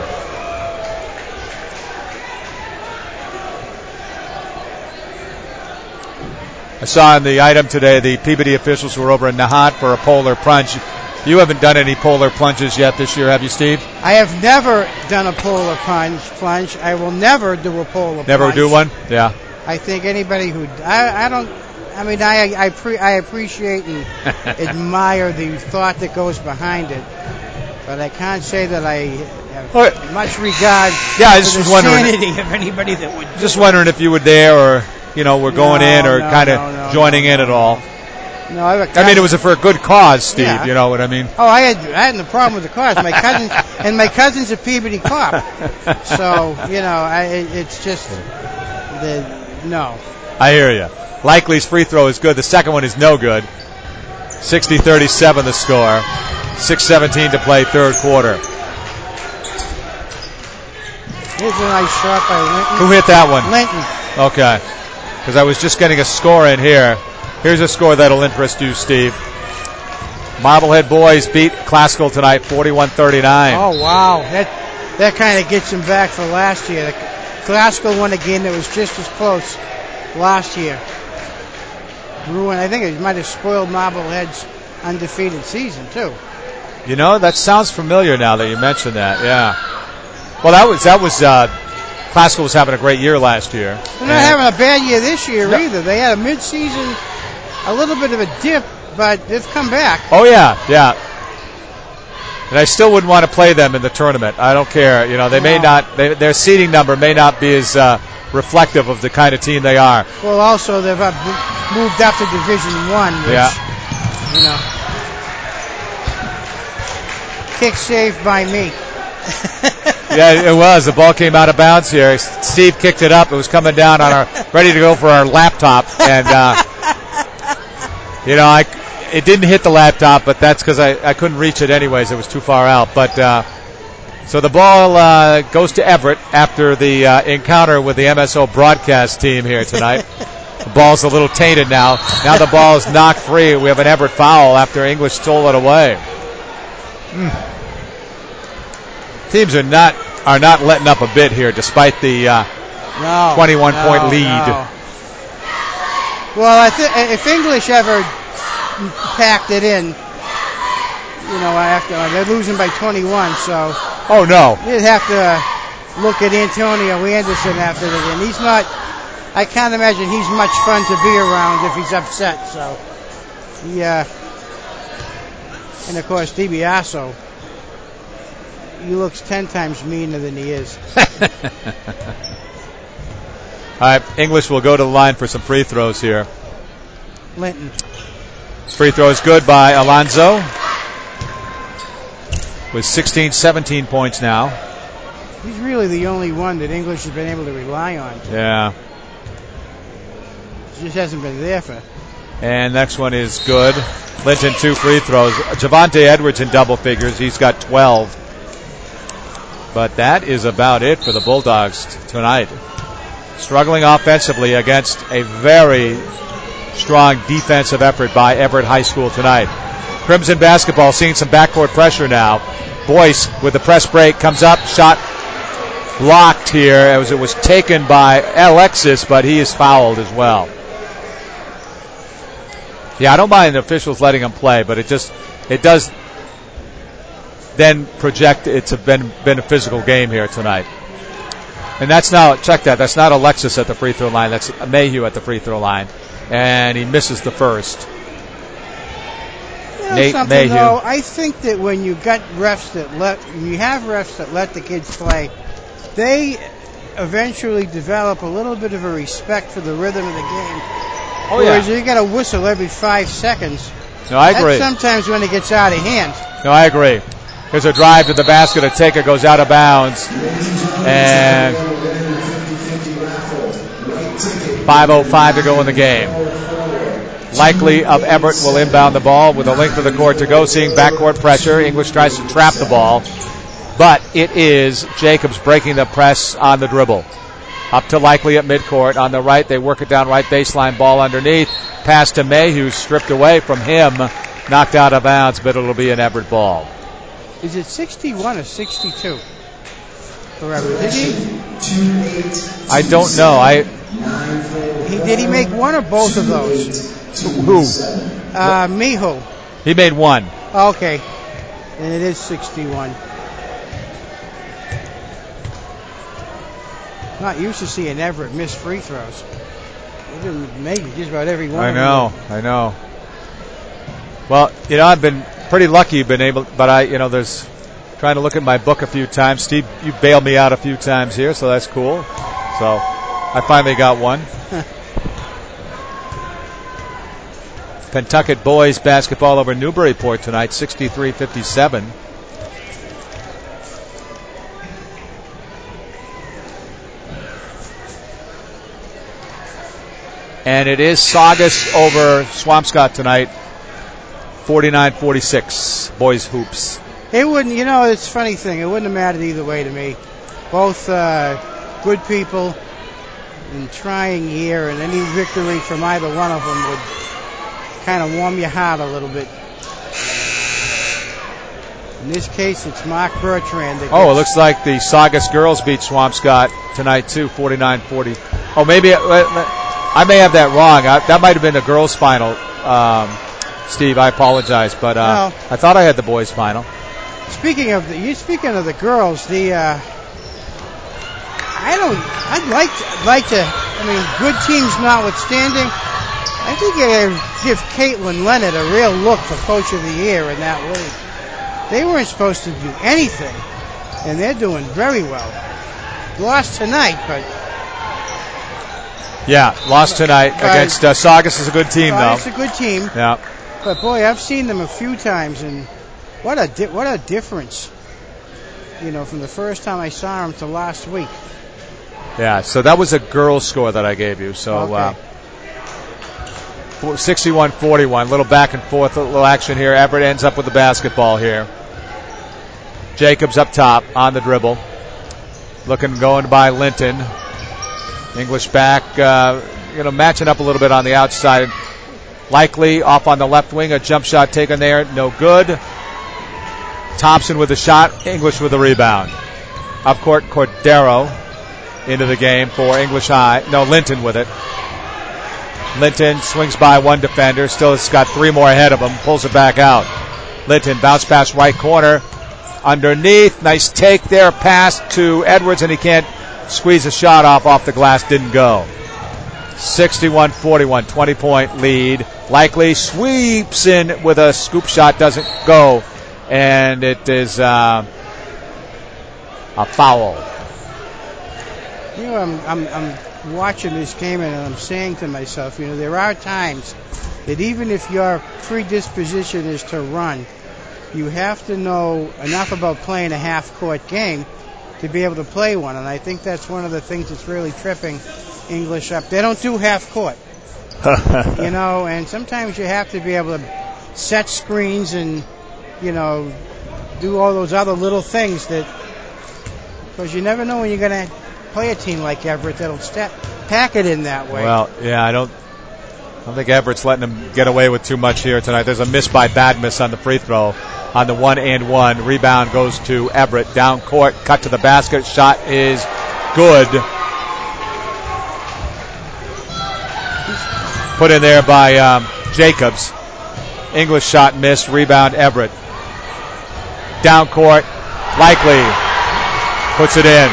I saw in the item today the Peabody officials were over in Nahat for a polar plunge. You haven't done any polar plunges yet this year, have you, Steve? I have never done a polar plunge. plunge. I will never do a polar never plunge. Never do one? Yeah. I think anybody who... I, I don't... I mean, I I, pre, I appreciate and admire the thought that goes behind it, but I can't say that I have right. much regard yeah, I for just the was wondering, sanity of anybody that would do Just it. wondering if you were there or, you know, were going no, in or no, kind of no, no, joining no, in no, at all. No, I, I mean, it was for a good cause, Steve, yeah. You know what I mean? Oh, I had I had no problem with the cause. My cousin and my cousin's a Peabody cop, so you know, I it's just the no. I hear you. Likely's free throw is good. The second one is no good. sixty thirty-seven the score. six seventeen to play, third quarter. Here's a nice shot by Linton. Who hit that one? Linton. Okay. because I was just getting a score in here. Here's a score that'll interest you, Steve. Marblehead boys beat Classical tonight, forty-one thirty-nine. Oh, wow. That that kind of gets them back for last year. The Classical won a game that was just as close last year. Ruined. I think it might have spoiled Marblehead's undefeated season, too. You know, that sounds familiar now that you mentioned that, yeah. Well, that was, that was uh, Classical was having a great year last year. They're not having a bad year this year no. either. They had a mid-season, a little bit of a dip, but they've come back. Oh, yeah, yeah. And I still wouldn't want to play them in the tournament. I don't care. You know, they no. may not, they, their seeding number may not be as uh, reflective of the kind of team they are. Well, also, they've uh, moved up to Division One, which, yeah. you know, kick saved by me. Yeah, it was. The ball came out of bounds here. Steve kicked it up. It was coming down on our, ready to go for our laptop. And, uh, you know, I, it didn't hit the laptop, but that's because I, I couldn't reach it anyways. It was too far out. But, uh, so the ball uh, goes to Everett after the uh, encounter with the M S O broadcast team here tonight. The ball's a little tainted now. Now the ball is knocked free. We have an Everett foul after English stole it away. Mm. Teams are not are not letting up a bit here, despite the uh, no, twenty-one no, point lead. No. Well, I th- if English ever packed it in, you know, after they're losing by twenty-one, so oh no, you'd have to look at Antonio Anderson after that, and he's not. I can't imagine he's much fun to be around if he's upset. So, yeah, and of course DiBiaso. He looks ten times meaner than he is. All right, English will go to the line for some free throws here. Linton. Free throw is good by Alonzo with sixteen, seventeen points now. He's really the only one that English has been able to rely on. Yeah. He just hasn't been there for. And next one is good. Linton, two free throws. Javante Edwards in double figures. He's got twelve. But that is about it for the Bulldogs tonight. Struggling offensively against a very strong defensive effort by Everett High School tonight. Crimson basketball seeing some backcourt pressure now. Boyce with the press break comes up. Shot blocked here as it was taken by Alexis, but he is fouled as well. Yeah, I don't mind the officials letting him play, but it just, it does then project it's a been, been a physical game here tonight. And that's now, check that, that's not Alexis at the free throw line, that's Mayhew at the free throw line. And he misses the first. You know Nate something, Mayhew. though, I think that when you got refs that let, when you have refs that let the kids play, they eventually develop a little bit of a respect for the rhythm of the game. Oh, Whereas yeah. you got to whistle every five seconds. No, I agree. That's sometimes when it gets out of hand. No, I agree. There's a drive to the basket. A taker goes out of bounds. And five oh five to go in the game. Likely of Everett will inbound the ball with a length of the court to go. Seeing backcourt pressure. English tries to trap the ball. But it is Jacobs breaking the press on the dribble. Up to Likely at midcourt. On the right, they work it down right baseline. Ball underneath. Pass to Mayhew. Stripped away from him. Knocked out of bounds, but it'll be an Everett ball. Is it sixty-one or sixty-two? Forever. Did he? I don't know. I. He, did he make one or both of those? Who? Uh, Miho. He made one. Okay. And it is sixty-one. Not used to seeing Everett miss free throws. They've been making just about every one. I of know. them. I know. Well, you know, I've been pretty lucky, been able, but I, you know, there's trying to look at my book a few times. Steve, you bailed me out a few times here, so that's cool. So I finally got one. Pentucket boys basketball over Newburyport tonight, sixty-three fifty-seven. And it is Saugus over Swampscott tonight, forty-nine forty-six, boys hoops. It wouldn't, you know, it's a funny thing. It wouldn't have mattered either way to me. Both uh, good people, and trying year, and any victory from either one of them would kind of warm your heart a little bit. In this case, it's Mark Bertrand. That oh, it looks like the Saugus girls beat Swampscott tonight, too, forty-nine forty. Oh, maybe it, I may have that wrong. I, that might have been the girls' final, um, Steve. I apologize, but uh, well, I thought I had the boys' final. Speaking of the, you speaking of the girls, the uh, I don't. I'd like to, I'd like to. I mean, good teams notwithstanding, I think I give Caitlin Leonard a real look for Coach of the Year in that league. They weren't supposed to do anything, and they're doing very well. Lost tonight, but yeah, lost tonight but, against uh, Saugus. Is a good team, Saugus though. It's a good team. Yeah. But boy, I've seen them a few times, and what a di- what a difference, you know, from the first time I saw them to last week. Yeah. So that was a girls' score that I gave you. So. Okay. Uh, sixty-one forty-one, little back and forth, a little action here. Everett ends up with the basketball here. Jacobs up top on the dribble. Looking, going by Linton. English back, uh, you know, matching up a little bit on the outside. Likely off on the left wing, a jump shot taken there, no good. Thompson with the shot, English with the rebound. Up court, Cordero into the game for English High. No, Linton with it. Linton swings by one defender, still has got three more ahead of him, pulls it back out. Linton bounce pass right corner, underneath, nice take there, pass to Edwards, and he can't squeeze a shot off off the glass, didn't go. sixty-one forty-one, twenty-point lead. Likely sweeps in with a scoop shot, doesn't go, and it is uh, a foul. You know, I'm, I'm, I'm watching this game and I'm saying to myself, you know, there are times that even if your predisposition is to run, you have to know enough about playing a half-court game to be able to play one. And I think that's one of the things that's really tripping English up. They don't do half-court, you know, and sometimes you have to be able to set screens and, you know, do all those other little things that, because you never know when you're going to play a team like Everett that'll step, pack it in that way. Well, yeah, I don't I don't think Everett's letting them get away with too much here tonight. There's a miss by Badmus on the free throw on the one and one. Rebound goes to Everett. Down court, cut to the basket. Shot is good. Put in there by um, Jacobs. English shot missed. Rebound Everett. Down court, Likely puts it in.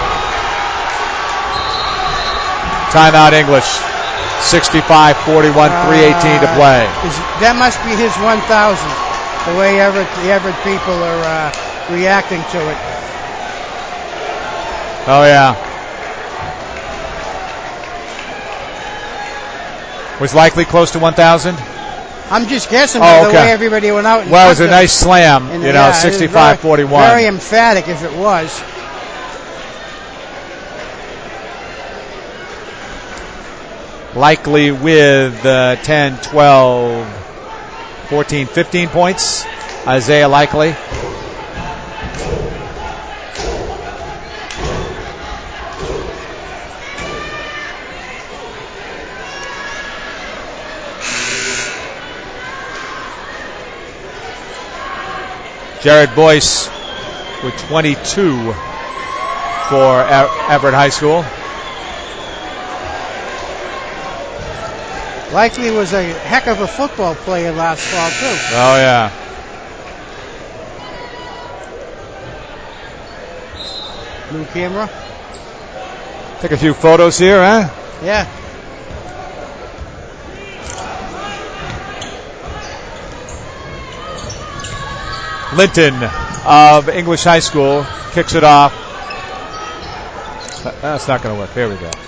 Timeout English. sixty-five forty-one, three eighteen to play. Uh, is, that must be his one thousand, the way Everett, the Everett people are uh, reacting to it. Oh, yeah. Was Likely close to one thousand? I'm just guessing oh, by okay. the way everybody went out. And well, it was a them. nice slam, and, you know, yeah, sixty-five forty-one. Very, very emphatic if it was. Likely with uh, ten, twelve, fourteen, fifteen points. Isaiah Likely. Jared Boyce with twenty-two for Everett High School. Likely was a heck of a football player last fall, too. Oh, yeah. New camera. Take a few photos here, huh? Yeah. Linton of English High School kicks it off. That's not going to work. There we go.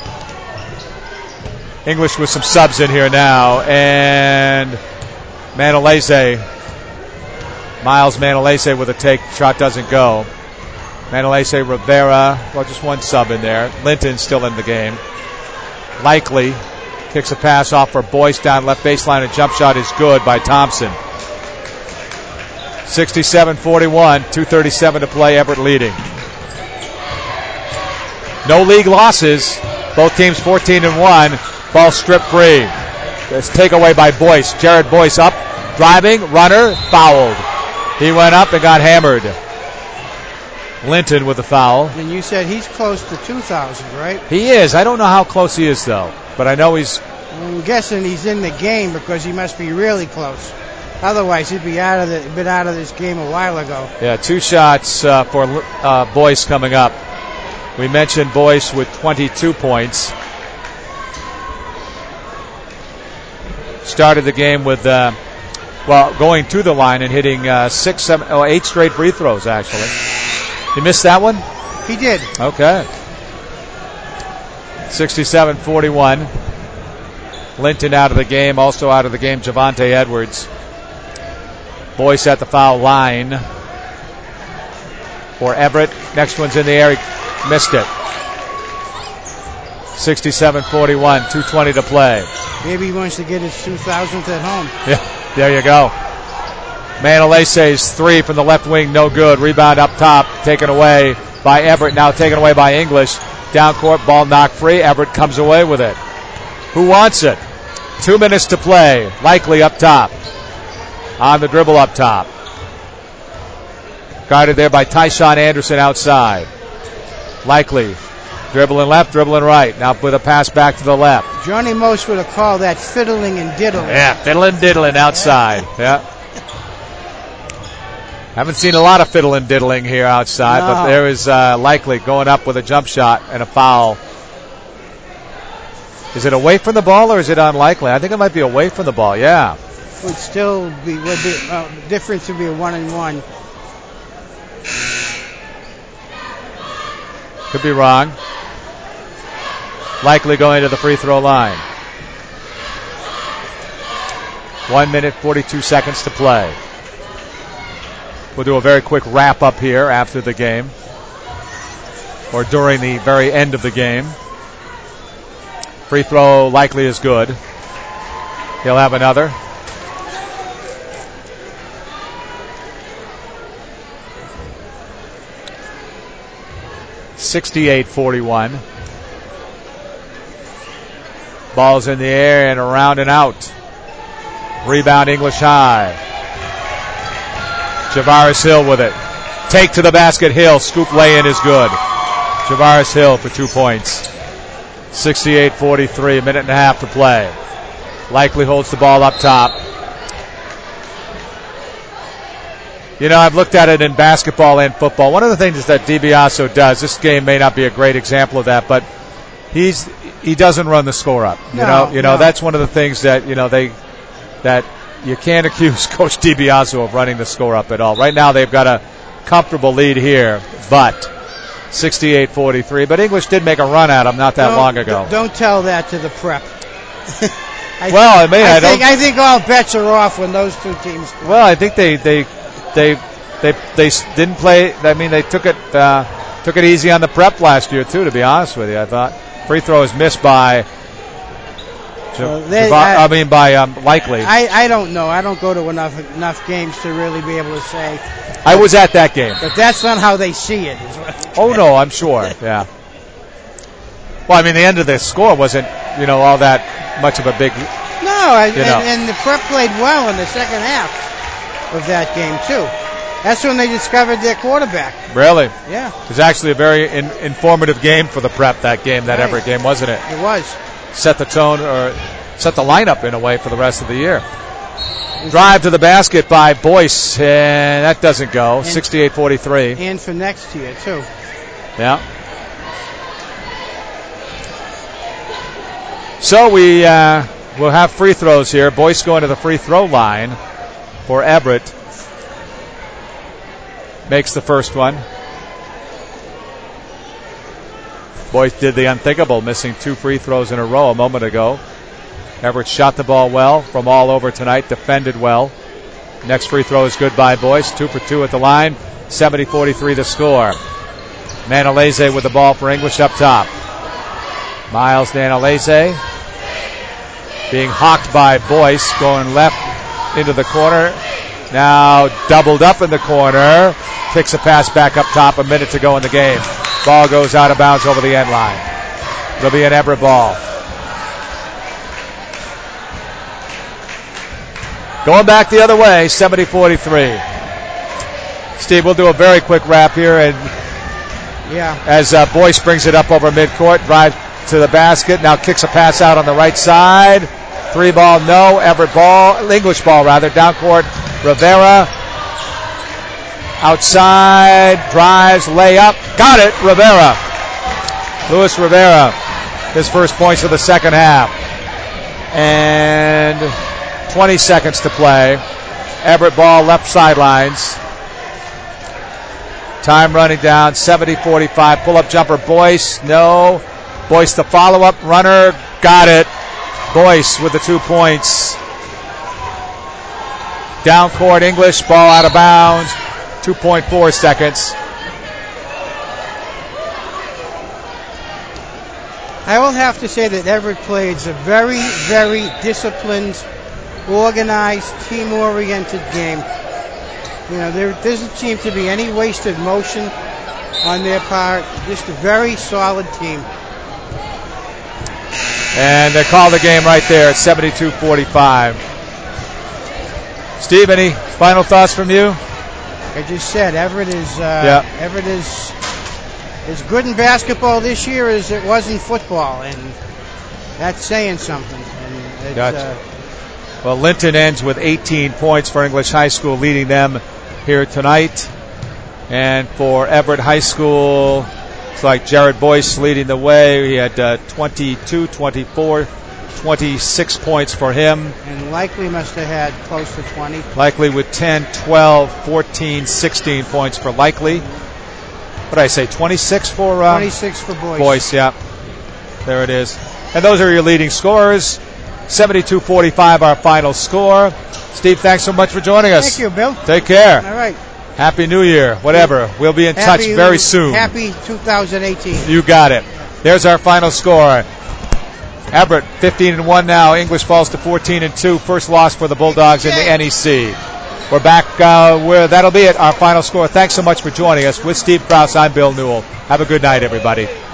English with some subs in here now, and Manalese, Miles Manalese with a take. Shot doesn't go. Manalese, Rivera, well, just one sub in there. Linton still in the game. Likely kicks a pass off for Boyce down left baseline. A jump shot is good by Thompson. sixty-seven forty-one, two thirty-seven to play, Everett leading. No league losses Both teams fourteen and one. Ball stripped free. It's takeaway by Boyce. Jared Boyce up, driving, runner, fouled. He went up and got hammered. Linton with the foul. And you said he's close to two thousand, right? He is. I don't know how close he is, though. But I know he's... I'm guessing he's in the game because he must be really close. Otherwise, he'd be out of the, been out of this game a while ago. Yeah, two shots uh, for uh, Boyce coming up. We mentioned Boyce with twenty-two points. Started the game with, uh, well, going to the line and hitting uh, six, seven, oh, eight straight free throws, actually. You missed that one? He did. Okay. sixty-seven forty-one. Linton out of the game. Also out of the game, Javante Edwards. Boyce at the foul line for Everett. Next one's in the air. He missed it. sixty-seven forty-one. two twenty to play. Maybe he wants to get his two thousandth at home. Yeah, there you go. Manalace's three from the left wing, no good. Rebound up top, taken away by Everett. Now taken away by English. Down court, ball knocked free. Everett comes away with it. Who wants it? Two minutes to play. Likely up top. On the dribble up top. Guarded there by Tyshawn Anderson outside. Likely. Dribbling left, dribbling right. Now with a pass back to the left. Johnny Most would have called that fiddling and diddling. Yeah, fiddling diddling outside. Yeah. Haven't seen a lot of fiddling diddling here outside, no. but there is uh, Likely going up with a jump shot and a foul. Is it away from the ball or is it unlikely? I think it might be away from the ball, yeah. Would still be, would be uh, the difference would be a one and one. Could be wrong. Likely going to the free throw line. One minute, forty-two seconds to play. We'll do a very quick wrap up here after the game, or during the very end of the game. Free throw Likely is good. He'll have another. sixty-eight forty-one. Ball's in the air and around and out. Rebound English High. Javaris Hill with it. Take to the basket, Hill. Scoop lay-in is good. Javaris Hill for two points. sixty-eight forty-three, a minute and a half to play. Likely holds the ball up top. You know, I've looked at it in basketball and football. One of the things that DiBiase does, this game may not be a great example of that, but he's he doesn't run the score up. You no, know, you know no. that's one of the things that you know they that you can't accuse Coach DiBiase of running the score up at all. Right now they've got a comfortable lead here, but sixty-eight forty-three. But English did make a run at him not that don't, long ago. Don't tell that to the prep. I well, I mean, I, I don't. think I think all bets are off when those two teams play. Well, I think they they they they they didn't play. I mean, they took it uh, took it easy on the prep last year too. To be honest with you, I thought free throw is missed by. Well, they, Java, I, I mean, by um, Likely. I, I don't know. I don't go to enough enough games to really be able to say. I was at that game. But that's not how they see it. Is what oh, no, I'm sure. Yeah. Well, I mean, the end of the score wasn't, you know, all that much of a big. No, I, you and, know. and the prep played well in the second half of that game, too. That's when they discovered their quarterback. Really? Yeah. It was actually a very in, informative game for the prep, that game, that right. Everett game, wasn't it? It was. Set the tone, or set the lineup in a way for the rest of the year. Drive to the basket by Boyce, and that doesn't go. sixty-eight forty-three. And for next year, too. Yeah. So we uh, will have free throws here. Boyce going to the free throw line for Everett. Makes the first one. Boyce did the unthinkable, missing two free throws in a row a moment ago. Everett shot the ball well from all over tonight, defended well. Next free throw is good by Boyce. Two for two at the line. seventy forty-three the score. Manalese with the ball for English up top. Miles Manalese being hawked by Boyce, going left into the corner. Now doubled up in the corner. Kicks a pass back up top. A minute to go in the game. Ball goes out of bounds over the end line. It'll be an Everett ball. Going back the other way, seventy forty-three. Steve, we'll do a very quick wrap here, and yeah, as uh, Boyce brings it up over midcourt, drives to the basket, now kicks a pass out on the right side. Three ball, no. Everett ball, English ball rather. Down court, Rivera. Outside, drives, layup. Got it, Rivera. Luis Rivera. His first points of the second half. And twenty seconds to play. Everett ball, left sidelines. Time running down, seventy forty-five. Pull-up jumper, Boyce, no. Boyce the follow-up, runner, got it. Boyce with the two points. Down court, English, ball out of bounds. two point four seconds. I will have to say that Everett played a very, very disciplined, organized, team-oriented game. You know, there doesn't seem to be any wasted motion on their part. Just a very solid team. And they call the game right there at seventy-two forty-five. Steve, any final thoughts from you? I just said Everett is uh, yeah. Everett is as good in basketball this year as it was in football, and that's saying something. And it's, gotcha. uh, well, Linton ends with eighteen points for English High School, leading them here tonight. And for Everett High School, it's like Jared Boyce leading the way. He had uh, twenty-two, twenty-four, twenty-six points for him. And Likely must have had close to twenty. Likely with ten, twelve, fourteen, sixteen points for Likely. What did I say, twenty-six for... Uh, twenty-six for Boyce. Boyce, yeah. There it is. And those are your leading scorers. seventy-two forty-five our final score. Steve, thanks so much for joining us. Thank you, Bill. Take care. All right. Happy New Year, whatever. We'll be in happy, touch very soon. Happy two thousand eighteen. You got it. There's our final score. Everett fifteen and one now. English falls to fourteen and two. First loss for the Bulldogs in the N E C. We're back uh, where that'll be it. Our final score. Thanks so much for joining us. With Steve Krause, I'm Bill Newell. Have a good night, everybody.